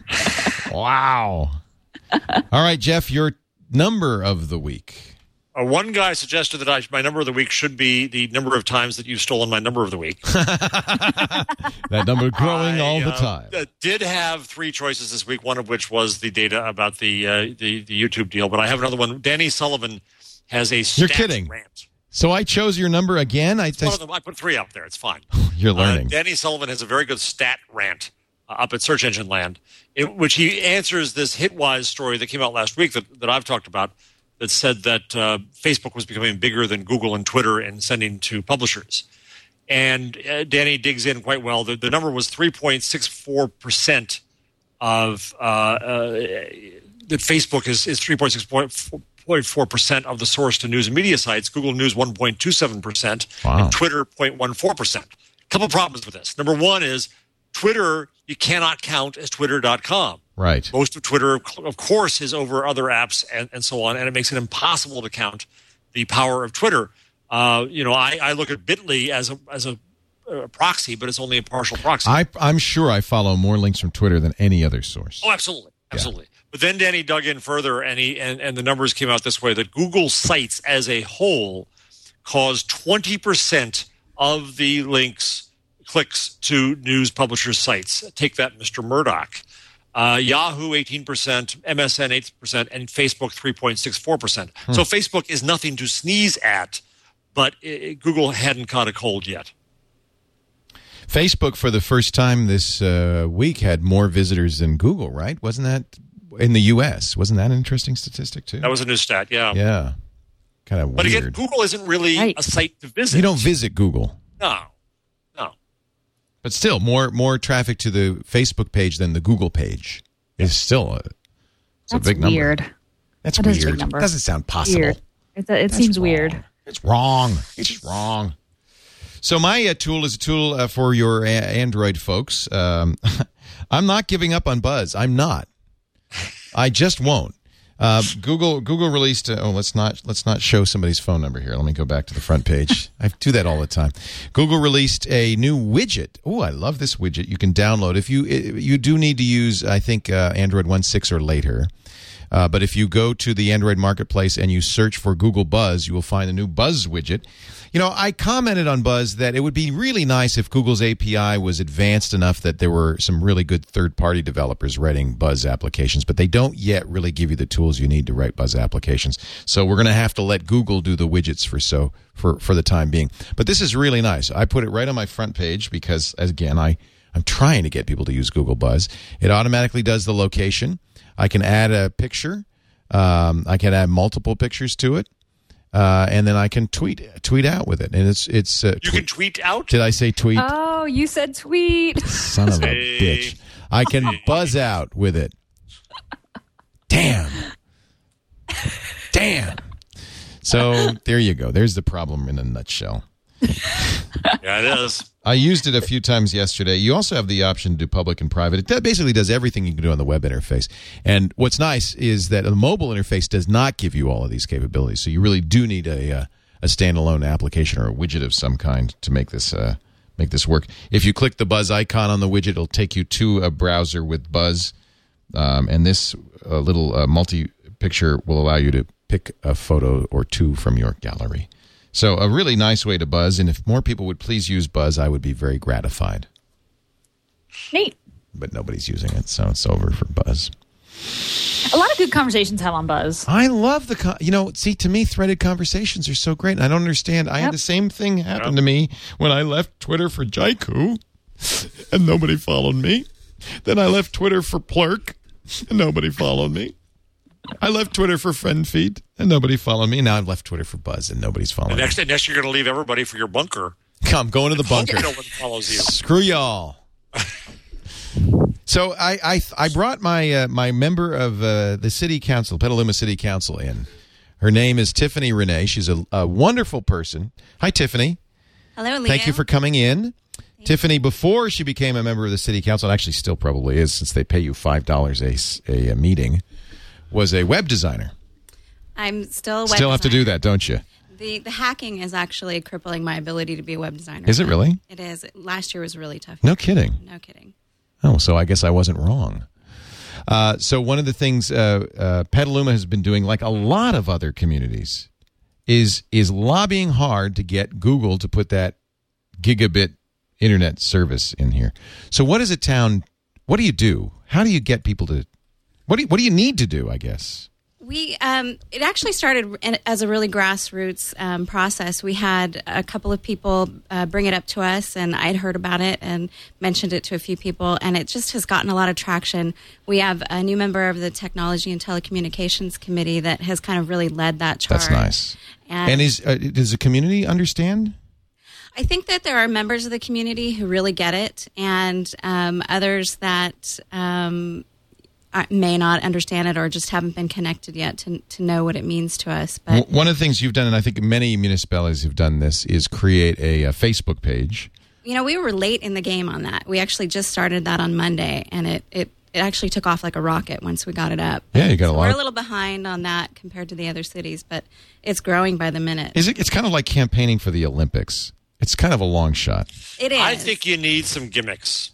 Wow. All right, Jeff, your number of the week. Uh, one guy suggested that I, my number of the week should be the number of times that you've stolen my number of the week. That number growing I, all the uh, time. uh, did have three choices this week, one of which was the data about the, uh, the the YouTube deal, but I have another one. Danny Sullivan has a stat You're kidding. rant. So I chose your number again? I, One of them, I put three up there. It's fine. You're learning. Uh, Danny Sullivan has a very good stat rant uh, up at Search Engine Land, in which he answers this Hitwise story that came out last week that, that I've talked about that said that uh, Facebook was becoming bigger than Google and Twitter and sending to publishers. And uh, Danny digs in quite well. The, the number was three point six four percent of uh, uh, that Facebook is, is three point six four percent of the source to news and media sites. Google News one point two seven percent Wow. and Twitter zero point one four percent. A couple problems with this. Number one is Twitter you cannot count as twitter dot com. Right. Most of Twitter, of course, is over other apps and, and so on, and it makes it impossible to count the power of Twitter. Uh, you know, I, I look at Bitly as a as a, a proxy, but it's only a partial proxy. I, I'm sure I follow more links from Twitter than any other source. Oh, absolutely, absolutely. But then Danny dug in further, and he and, and the numbers came out this way: that Google sites as a whole cause twenty percent of the links clicks to news publishers' sites. Take that, Mister Murdoch. Uh, Yahoo eighteen percent, M S N eight percent, and Facebook three point six four percent. Hmm. So Facebook is nothing to sneeze at, but it, Google hadn't caught a cold yet. Facebook, for the first time this uh, week, had more visitors than Google, right? Wasn't that in the U S? Wasn't that an interesting statistic, too? That was a new stat, yeah. Yeah. Kind of But weird. again, Google isn't really Right. a site to visit. You don't visit Google. No, no. But still, more more traffic to the Facebook page than the Google page is still a, it's a That's big number. weird. That's That is a big weird. number. Doesn't sound possible. Weird. It, it That's seems wrong. weird. It's wrong. It's just wrong. So my uh, tool is a tool uh, for your a- Android folks. Um, I'm not giving up on Buzz. I'm not. I just won't. Uh, Google Google released. Uh, oh, let's not let's not show somebody's phone number here. Let me go back to the front page. I do that all the time. Google released a new widget. Oh, I love this widget. You can download if you you do need to use. I think uh, Android one point six or later. Uh, but if you go to the Android marketplace and you search for Google Buzz, you will find a new Buzz widget. You know, I commented on Buzz that it would be really nice if Google's A P I was advanced enough that there were some really good third-party developers writing Buzz applications, but they don't yet really give you the tools you need to write Buzz applications. So we're going to have to let Google do the widgets for so for, for the time being. But this is really nice. I put it right on my front page because, again, I, I'm trying to get people to use Google Buzz. It automatically does the location. I can add a picture. Um, I can add multiple pictures to it. uh, and then I can tweet tweet out with it. And it's it's. Uh, You twe- can tweet out? Did I say tweet? Oh, you said tweet. Son of a Hey. bitch! I can buzz out with it. Damn. Damn. So there you go. There's the problem in a nutshell. Yeah, it is. I used it a few times yesterday. You also have the option to do public and private. It basically does everything you can do on the web interface. And what's nice is that the mobile interface does not give you all of these capabilities. So you really do need a uh, a standalone application or a widget of some kind to make this uh, make this work. If you click the Buzz icon on the widget, it'll take you to a browser with Buzz. Um, and this uh, little uh, multi-picture will allow you to pick a photo or two from your gallery. So a really nice way to Buzz, and if more people would please use Buzz, I would be very gratified. Neat. But nobody's using it, so it's over for Buzz. A lot of good conversations had on Buzz. I love the, con- you know, see, to me, threaded conversations are so great. And I don't understand. I Yep. had the same thing happen to me when I left Twitter for Jaiku, and nobody followed me. Then I left Twitter for Plurk, and nobody followed me. I left Twitter for FriendFeed, and nobody followed me. Now I've left Twitter for Buzz, and nobody's following And me. next, next you're going to leave everybody for your bunker. Come, going to the bunker. No one follows you. Screw y'all. So I I, I brought my uh, my member of uh, the city council, Petaluma City Council, in. Her name is Tiffany Renee. She's a, a wonderful person. Hi, Tiffany. Hello, Leo. Thank you for coming in. Tiffany, before she became a member of the city council, and actually still probably is since they pay you five dollars a, a, a meeting, was a web designer. I'm still a web Still have to do designer. that, don't you? The the hacking is actually crippling my ability to be a web designer. Is it really? It is. Last year was really tough. No kidding. No kidding. Oh, so I guess I wasn't wrong. Uh, so one of the things uh, uh, Petaluma has been doing, like a lot of other communities, is is lobbying hard to get Google to put that gigabit internet service in here. So what is a town? What do you do? How do you get people to? What do you, what do you need to do? I guess. We um, it actually started in, as a really grassroots um, process. We had a couple of people uh, bring it up to us, and I'd heard about it and mentioned it to a few people, and it just has gotten a lot of traction. We have a new member of the Technology and Telecommunications Committee that has kind of really led that charge. That's nice. And, And is uh, does the community understand? I think that there are members of the community who really get it, and um, others that um, may not understand it or just haven't been connected yet to to know what it means to us. But W- One of the things you've done, and I think many municipalities have done this, is create a, a Facebook page. you know, we were late in the game on that. We actually just started that on Monday, and it it, it actually took off like a rocket once we got it up. Yeah, you got a So lot We're of- a little behind on that compared to the other cities, but it's growing by the minute. Is it? It's kind of like campaigning for the Olympics. It's kind of a long shot. It is. I think you need some gimmicks.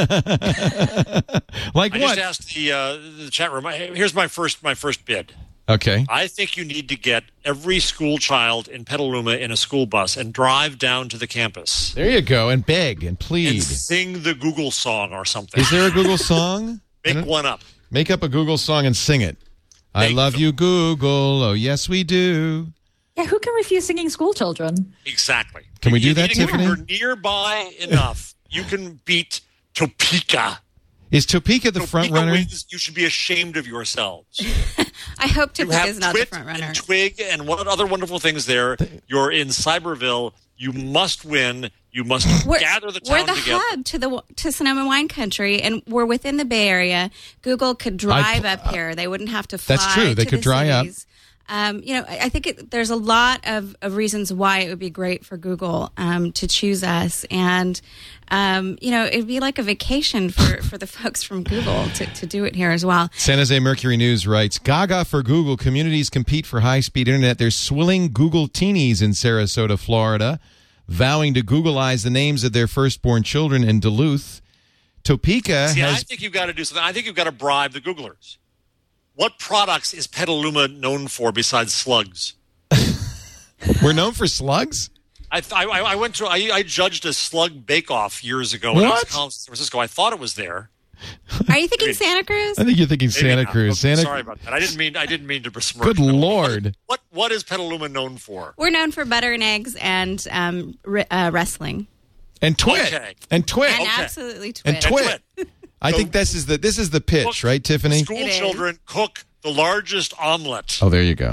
Like I what? just asked the uh, the chat room. I- Here's my first my first bid. Okay. I think you need to get every school child in Petaluma in a school bus and drive down to the campus There you go. And beg and and plead. sing the Google song or something. Is there a Google song? Make one up. Make up a Google song and sing it. I Make love them. you, Google. Oh, yes, we do. Yeah, who can refuse singing school children? Exactly. Can we do You that, need to- Tiffany? If you're nearby enough, you can beat Topeka. Is Topeka the front Topeka runner? wins, you should be ashamed of yourselves. I hope You Topeka have is not the Twit front runner. and Twig and what other wonderful things there. You're in Cyberville. You must win. You must We're, gather the we're town the together. hub to the to Sonoma Wine Country, and we're within the Bay Area. Google could drive I- up here; they wouldn't have to fly. That's true. They to could the dry up. cities. Um, you know, I I think it, there's a lot of, of reasons why it would be great for Google um, to choose us, and um, you know, it'd be like a vacation for, for the folks from Google to, to do it here as well. San Jose Mercury News writes, Gaga for Google. Communities compete for high-speed internet. There's swilling Google teenies in Sarasota, Florida, vowing to Googleize the names of their firstborn children in Duluth. Topeka See, I has... think you've got to do something. I think you've got to bribe the Googlers. What products is Petaluma known for besides slugs? We're known for slugs? I, I, I went to I, I judged a slug bake-off years ago What? when I was in college in San Francisco. I thought it was there. Are you thinking Santa Cruz? I think you're thinking Maybe Santa not. Cruz. Okay, Santa. Sorry about that. I didn't mean I didn't mean to besmirch. Good them. Lord. What what is Petaluma known for? We're known for butter and eggs and um, re- uh, wrestling, And Twit. Okay. And Twit. and Okay. absolutely Twit. And Twit. Twit. I So- think this is the this is the pitch, Cook- right, Tiffany? School It is. children cook the largest omelet Oh, there you go.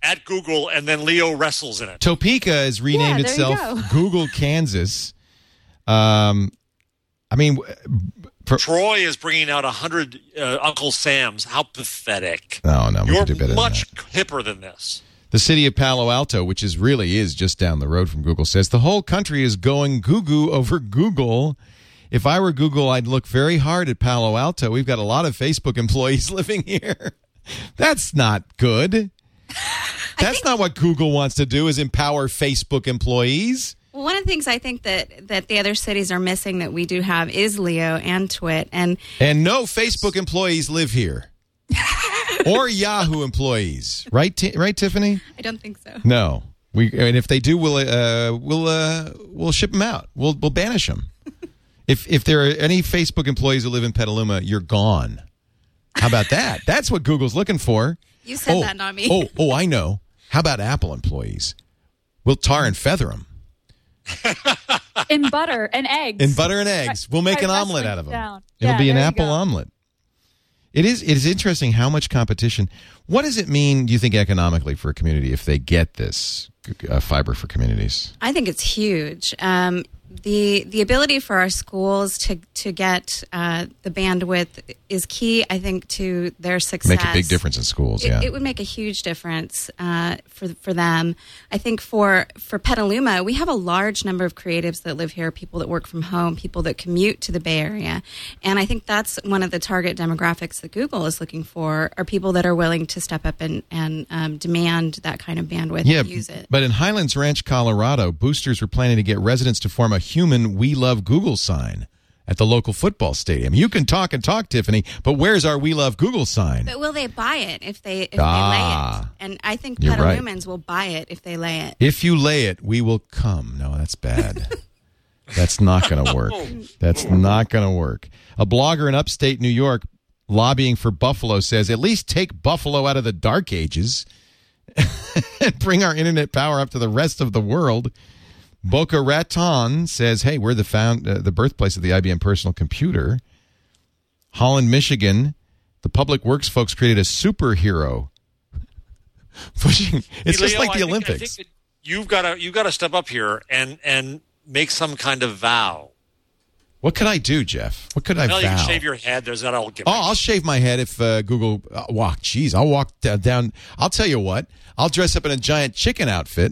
at Google, and then Leo wrestles in it. Topeka has renamed Yeah, there you itself go. Google Kansas. Um, I mean, for, Troy is bringing out a hundred uh, Uncle Sam's. How pathetic! no, no, we You're could do better than much that. hipper than this. The city of Palo Alto, which is really is just down the road from Google, says the whole country is going goo-goo over Google. If I were Google, I'd look very hard at Palo Alto. We've got a lot of Facebook employees living here. That's not good. That's not what Google wants to do, is empower Facebook employees. Well, one of the things I think that, that the other cities are missing that we do have is Leo and Twit. And And no Facebook employees live here. Or Yahoo employees. Right, Ti- right, Tiffany? I don't think so. No. We and if they do, we'll uh, we'll uh, we'll ship them out. We'll we'll banish them. If if there are any Facebook employees who live in Petaluma, you're gone. How about that? That's what Google's looking for. You said oh, that, not me. oh, oh, I know. How about Apple employees? We'll tar and feather them In butter and eggs. in butter and eggs. We'll make Right, an wrestling omelet out of them. down. It'll Yeah, be an there you apple go. omelet. It is. It is interesting how much competition. What does it mean, do you think, economically for a community if they get this uh, fiber for communities? I think it's huge. Um, the the ability for our schools to to get uh, the bandwidth is key, I think, to their success. Make a big difference in schools. It, yeah, it would make a huge difference uh, for for them. I think for for Petaluma, we have a large number of creatives that live here, people that work from home, people that commute to the Bay Area, and I think that's one of the target demographics that Google is looking for, are people that are willing to step up and and um, demand that kind of bandwidth yeah. and use it. But in Highlands Ranch, Colorado, boosters were planning to get residents to form a human "We Love Google" sign at the local football stadium. You can talk and talk, Tiffany, but where's our "We Love Google" sign? But will they buy it if they if Ah, they lay it? And I think you're right. Petalumans will buy it if they lay it. If you lay it, we will come. No, that's bad. That's not going to work. That's not going to work. A blogger in upstate New York lobbying for Buffalo says, at least take Buffalo out of the dark ages and bring our internet power up to the rest of the world. Boca Raton says, hey, we're the found uh, the birthplace of the I B M personal computer. Holland, Michigan, the public works folks created a superhero. Pushing, it's Hey, just Leo, like the I think- Olympics. I think that you've got to you've got to step up here and and make some kind of vow. What could I do, Jeff? What could I Well, you vow? can shave your head. There's that old gimmick. Oh, I'll shave my head if uh, Google uh, walk. Jeez, I'll walk down, down. I'll tell you what. I'll dress up in a giant chicken outfit.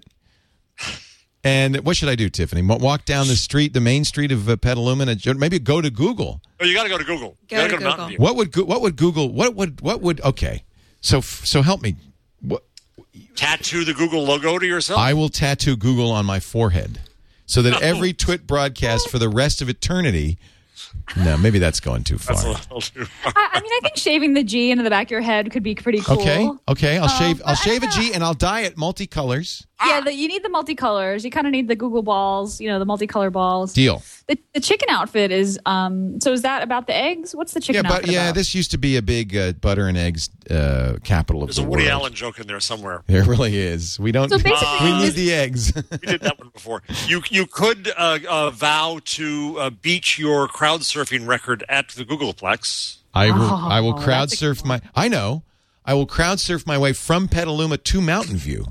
And what should I do, Tiffany? Wa- Walk down the street, the main street of uh, Petaluma, and maybe go to Google. Oh, you got to go to Google. Go you gotta to go to Mountain Google. View. What would Go- what would Google? What would what would? Okay, so so help me. What, Tattoo the Google logo to yourself. I will tattoo Google on my forehead, so that every Twit broadcast for the rest of eternity. No, maybe that's going too far. That's a little too far. I, I mean, I think shaving the G into the back of your head could be pretty cool. Okay, okay, I'll shave. I'll but I shave a don't G and I'll dye it multicolors. Yeah, the, you need the multicolors. You kind of need the Google balls, you know, the multicolor balls. Deal. The, the chicken outfit is, um. so is that about the eggs? What's the Yeah, chicken but outfit yeah, about? this used to be a big uh, butter and eggs uh, capital of There's the a Woody world. Allen joke in there somewhere. There really is. We don't. So basically, we need this- the eggs. We did that one before. You you could uh, uh, vow to uh, beat your crowd surfing record at the Googleplex. I will. I will Oh, crowd that's a surf my. I know. I will crowd surf my way from Petaluma to Mountain View.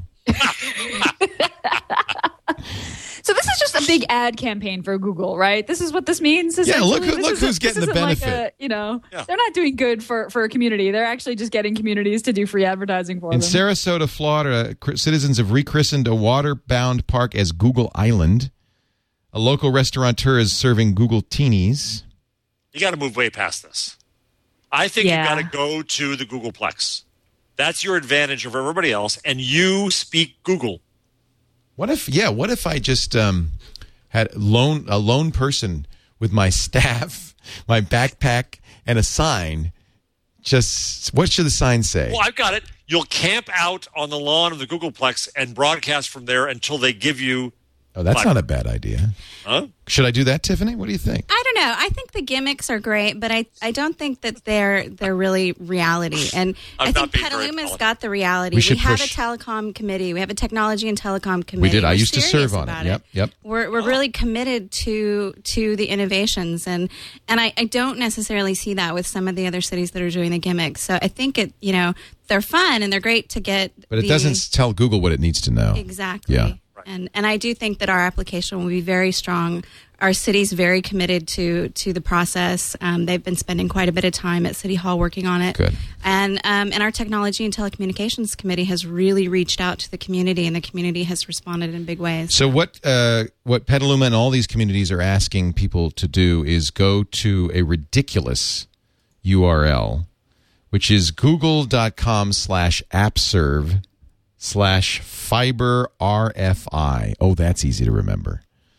So this is just a big ad campaign for Google, right? This is what this means. Yeah, look essentially? who- This look isn't- who's getting this the isn't like benefit. a, you know, Yeah. they're not doing good for for a community. They're actually just getting communities to do free advertising for In them. Sarasota, Florida, cr- citizens have rechristened a water-bound park as Google Island. A local restaurateur is serving Google Teenies. You got to move way past this. I think Yeah. you got to go to the Googleplex. That's your advantage over everybody else, and you speak Google. What if, yeah, what if I just um, had lone, a lone person with my staff, my backpack, and a sign? Just, what should the sign say? Well, I've got it. You'll camp out on the lawn of the Googleplex and broadcast from there until they give you Oh, that's Fiber. not a bad idea. Huh? Should I do that, Tiffany? What do you think? I don't know. I think the gimmicks are great, but I, I don't think that they're they're really reality. And I'm I not think being very Petaluma's solid. got the reality. We We, should have push- a telecom committee. We have a technology and telecom committee. We did. I We're used to serious serve on it. about Yep, yep. We're we're really committed to to the innovations, and and I, I don't necessarily see that with some of the other cities that are doing the gimmicks. So I think it you know they're fun and they're great to get. But it the, doesn't tell Google what it needs to know. exactly. Yeah. And and I do think that our application will be very strong. Our city's very committed to to the process. Um, they've been spending quite a bit of time at City Hall working on it. Good. And um, and our Technology and Telecommunications Committee has really reached out to the community, and the community has responded in big ways. So what uh, what Petaluma and all these communities are asking people to do is go to a ridiculous U R L, which is google.com slash appserve slash fiber R F I. Oh, that's easy to remember.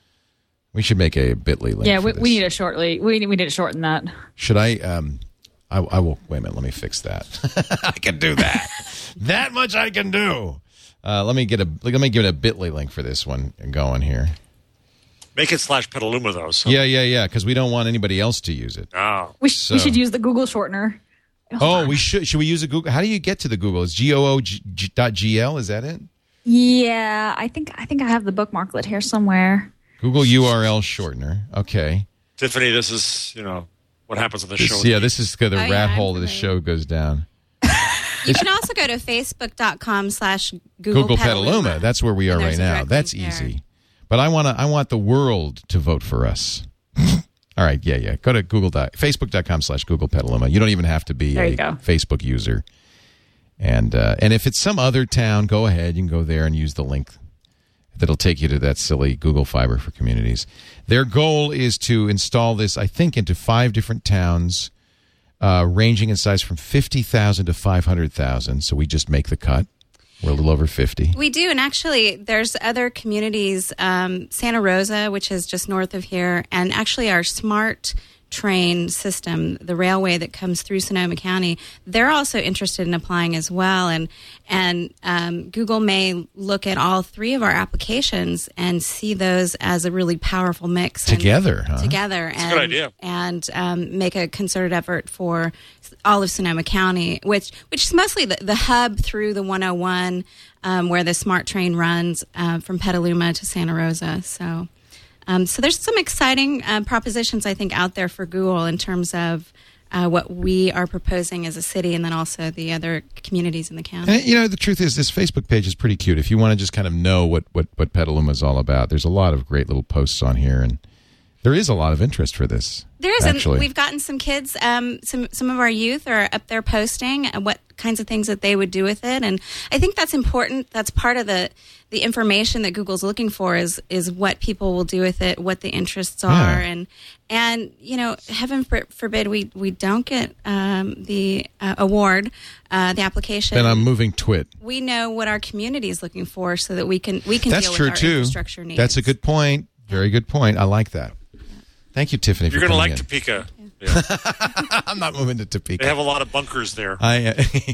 We should make a bit dot l y link. Yeah, for we, this. we need to shortly. We need, we need to shorten that. Should I? Um, I, I will. Wait a minute. Let me fix that. I can do that. That much I can do. Uh, let me get a. Let me give it a bit dot l y link for this one and going here. Make it slash Petaluma, though. So. Yeah, yeah, yeah. Because we don't want anybody else to use it. Oh. We, sh- So- we should use the Google shortener. Oh, we should. Should we use a Google? How do you get to the Google? It's G O O dot G L. Is that it? Yeah, I think I think I have the bookmarklet here somewhere. Google U R L shortener. Okay. Tiffany, this is, you know, what happens on the This- show. yeah, this is the Oh, yeah, rat I'm hole of the familiar. show goes down. You can also go to facebook.com slash Google, Google Petaluma. That's where we are And right there's a now. direct That's link there. easy. But I want to. I want the world to vote for us. All right. Yeah, yeah. Go to Google. Facebook.com slash Google Petaluma. You don't even have to be There a you go. Facebook user. And uh, and if it's some other town, go ahead. You can go there and use the link that'll take you to that silly Google Fiber for Communities. Their goal is to install this, I think, into five different towns, uh, ranging in size from fifty thousand to five hundred thousand. So we just make the cut. We're a little over fifty. We do, and actually, there's other communities, um, Santa Rosa, which is just north of here, and actually our smart train system, the railway that comes through Sonoma County, they're also interested in applying as well. And and um, Google may look at all three of our applications and see those as a really powerful mix and- Together, huh? together, and a good idea. and um, make a concerted effort for all of Sonoma County, which which is mostly the, the hub through the one oh one, um, where the smart train runs uh, from Petaluma to Santa Rosa. So, um, so there's some exciting uh, propositions I think out there for Google in terms of uh, what we are proposing as a city, and then also the other communities in the county. And, you know, the truth is, this Facebook page is pretty cute. If you want to just kind of know what, what, what Petaluma is all about, there's a lot of great little posts on here, and there is a lot of interest for this. There is, actually. and we've gotten some kids. Um, some some of our youth are up there posting uh, what kinds of things that they would do with it, and I think that's important. That's part of the the information that Google's looking for is is what people will do with it, what the interests are, Yeah. and and you know, heaven for, forbid we we don't get um, the uh, award, uh, the application. Then I'm moving Twit. we know what our community is looking for, so that we can we can That's deal true with our too. infrastructure needs. That's a good point. Very good point. I like that. Thank you, Tiffany. You're for going to coming like in. Topeka. Yeah. I'm not moving to Topeka. They have a lot of bunkers there. I,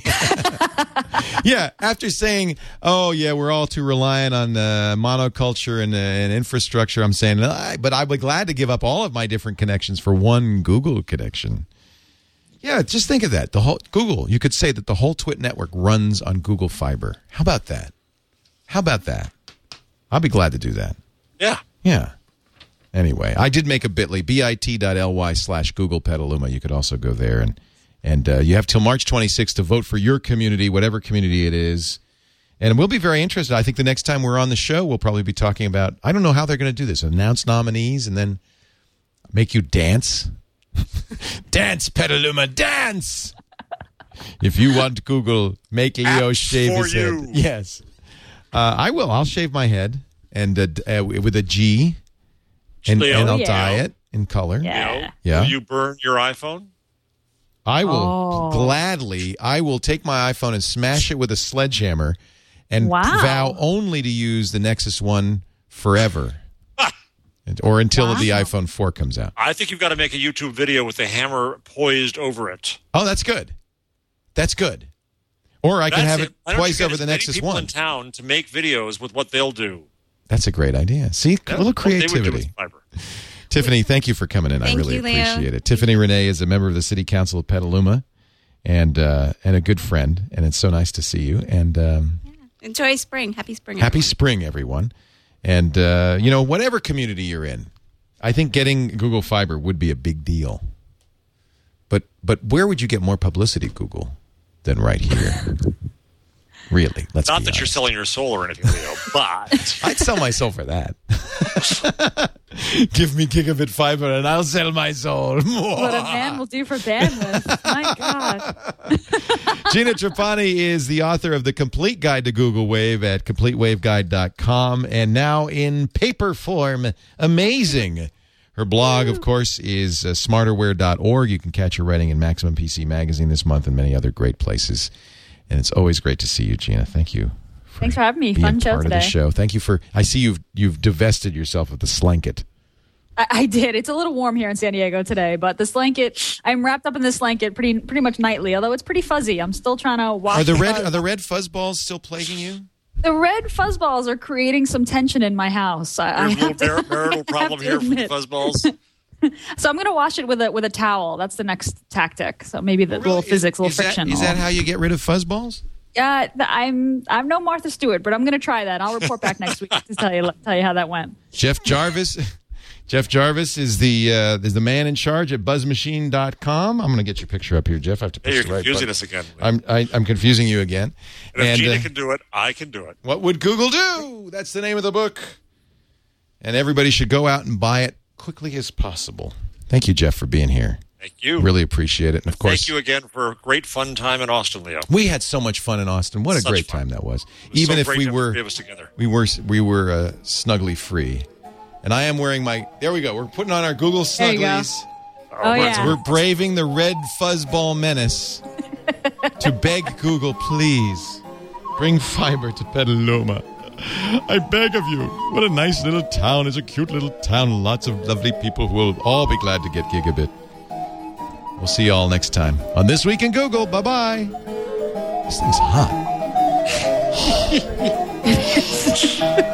uh, yeah, after saying, oh, yeah, we're all too reliant on uh, monoculture and, uh, and infrastructure, I'm saying, uh, but I'd be glad to give up all of my different connections for one Google connection. Yeah, just think of that. The whole Google, you could say that the whole Twit network runs on Google Fiber. How about that? How about that? I'll be glad to do that. Yeah. Yeah. Anyway, I did make a bit.ly, bit.ly slash Google Petaluma. You could also go there. And and uh, you have till March twenty-sixth to vote for your community, whatever community it is. And we'll be very interested. I think the next time we're on the show, we'll probably be talking about, I don't know how they're going to do this, announce nominees and then make you dance. Dance, Petaluma, dance! If you want Google, make Leo Apps shave for his you. head. Yes. Uh, I will. I'll shave my head and uh, d- uh, with a G. And, Leo? and I'll Yeah. dye it in color. Yeah. You know, Yeah. Will you burn your iPhone? I will Oh. gladly, I will take my iPhone and smash it with a sledgehammer and Wow. vow only to use the Nexus one forever. And- or until the iPhone four comes out. I think you've got to make a YouTube video with the hammer poised over it. Oh, that's good. That's good. Or I can That's have it. it Why don't you twice get over as the many Nexus people one. in town to make videos with what they'll do. That's a great idea. See, a little creativity. Tiffany, thank you for coming in. Thank I really you, Leo. appreciate it. Tiffany Renee is a member of the City Council of Petaluma and uh, and a good friend, and it's so nice to see you. And um, Yeah. Enjoy spring. Happy spring. happy everyone. spring, everyone. And, uh, you know, whatever community you're in, I think getting Google Fiber would be a big deal. But but where would you get more publicity, Google, than right here? Really? Let's Not be that you're honest. selling your soul or anything, Leo, but I'd sell my soul for that. Give me gigabit fiber and I'll sell my soul. What a man will do for bandwidth. My God. Gina Trapani is the author of The Complete Guide to Google Wave at complete wave guide dot com and now in paper form. Amazing. Her blog, of course, is uh, smarterware dot org. You can catch her writing in Maximum P C Magazine this month and many other great places. And it's always great to see you, Gina. Thank you. For Thanks for having me. being Fun show part of the today. show. Thank you for. I see you've you've divested yourself of the slanket. I, I did. It's a little warm here in San Diego today, but the blanket, I'm wrapped up in this blanket pretty pretty much nightly, although it's pretty fuzzy. I'm still trying to wash Are the red fuzz. are the red fuzzballs still plaguing you? The red fuzzballs are creating some tension in my house. I, I there's a have to, little mar- marital I have problem to here for the admit. fuzzballs. So I'm going to wash it with a with a towel. That's the next tactic. So maybe the little Really? physics, a little is that, friction. Is that how you get rid of fuzzballs? Uh, th- I'm I'm no Martha Stewart, but I'm going to try that. I'll report back next week to tell you tell you how that went. Jeff Jarvis. Jeff Jarvis is the uh, is the man in charge at buzz machine dot com. I'm going to get your picture up here, Jeff. I have to push Hey, you're the right confusing button. us again. I'm I, I'm confusing you again. and if Gina uh, can do it, I can do it. What would Google do? That's the name of the book. And everybody should go out and buy it quickly as possible. Thank you, Jeff, for being here. Thank you. Really appreciate it. And of course, Thank you again for a great fun time in Austin, Leo. we had so much fun in Austin. What a Such great fun. time that was. It was Even so if great we to have were the three of us together. we were we were uh, snugly free. And I am wearing my. There we go. We're putting on our Google There you go. snugglies. Oh, we're- yeah. We're braving the red fuzzball menace to beg Google, please bring fiber to Petaluma. I beg of you. What a nice little town. It's a cute little town. Lots of lovely people who will all be glad to get gigabit. We'll see you all next time on This Week in Google. Bye-bye. This thing's hot.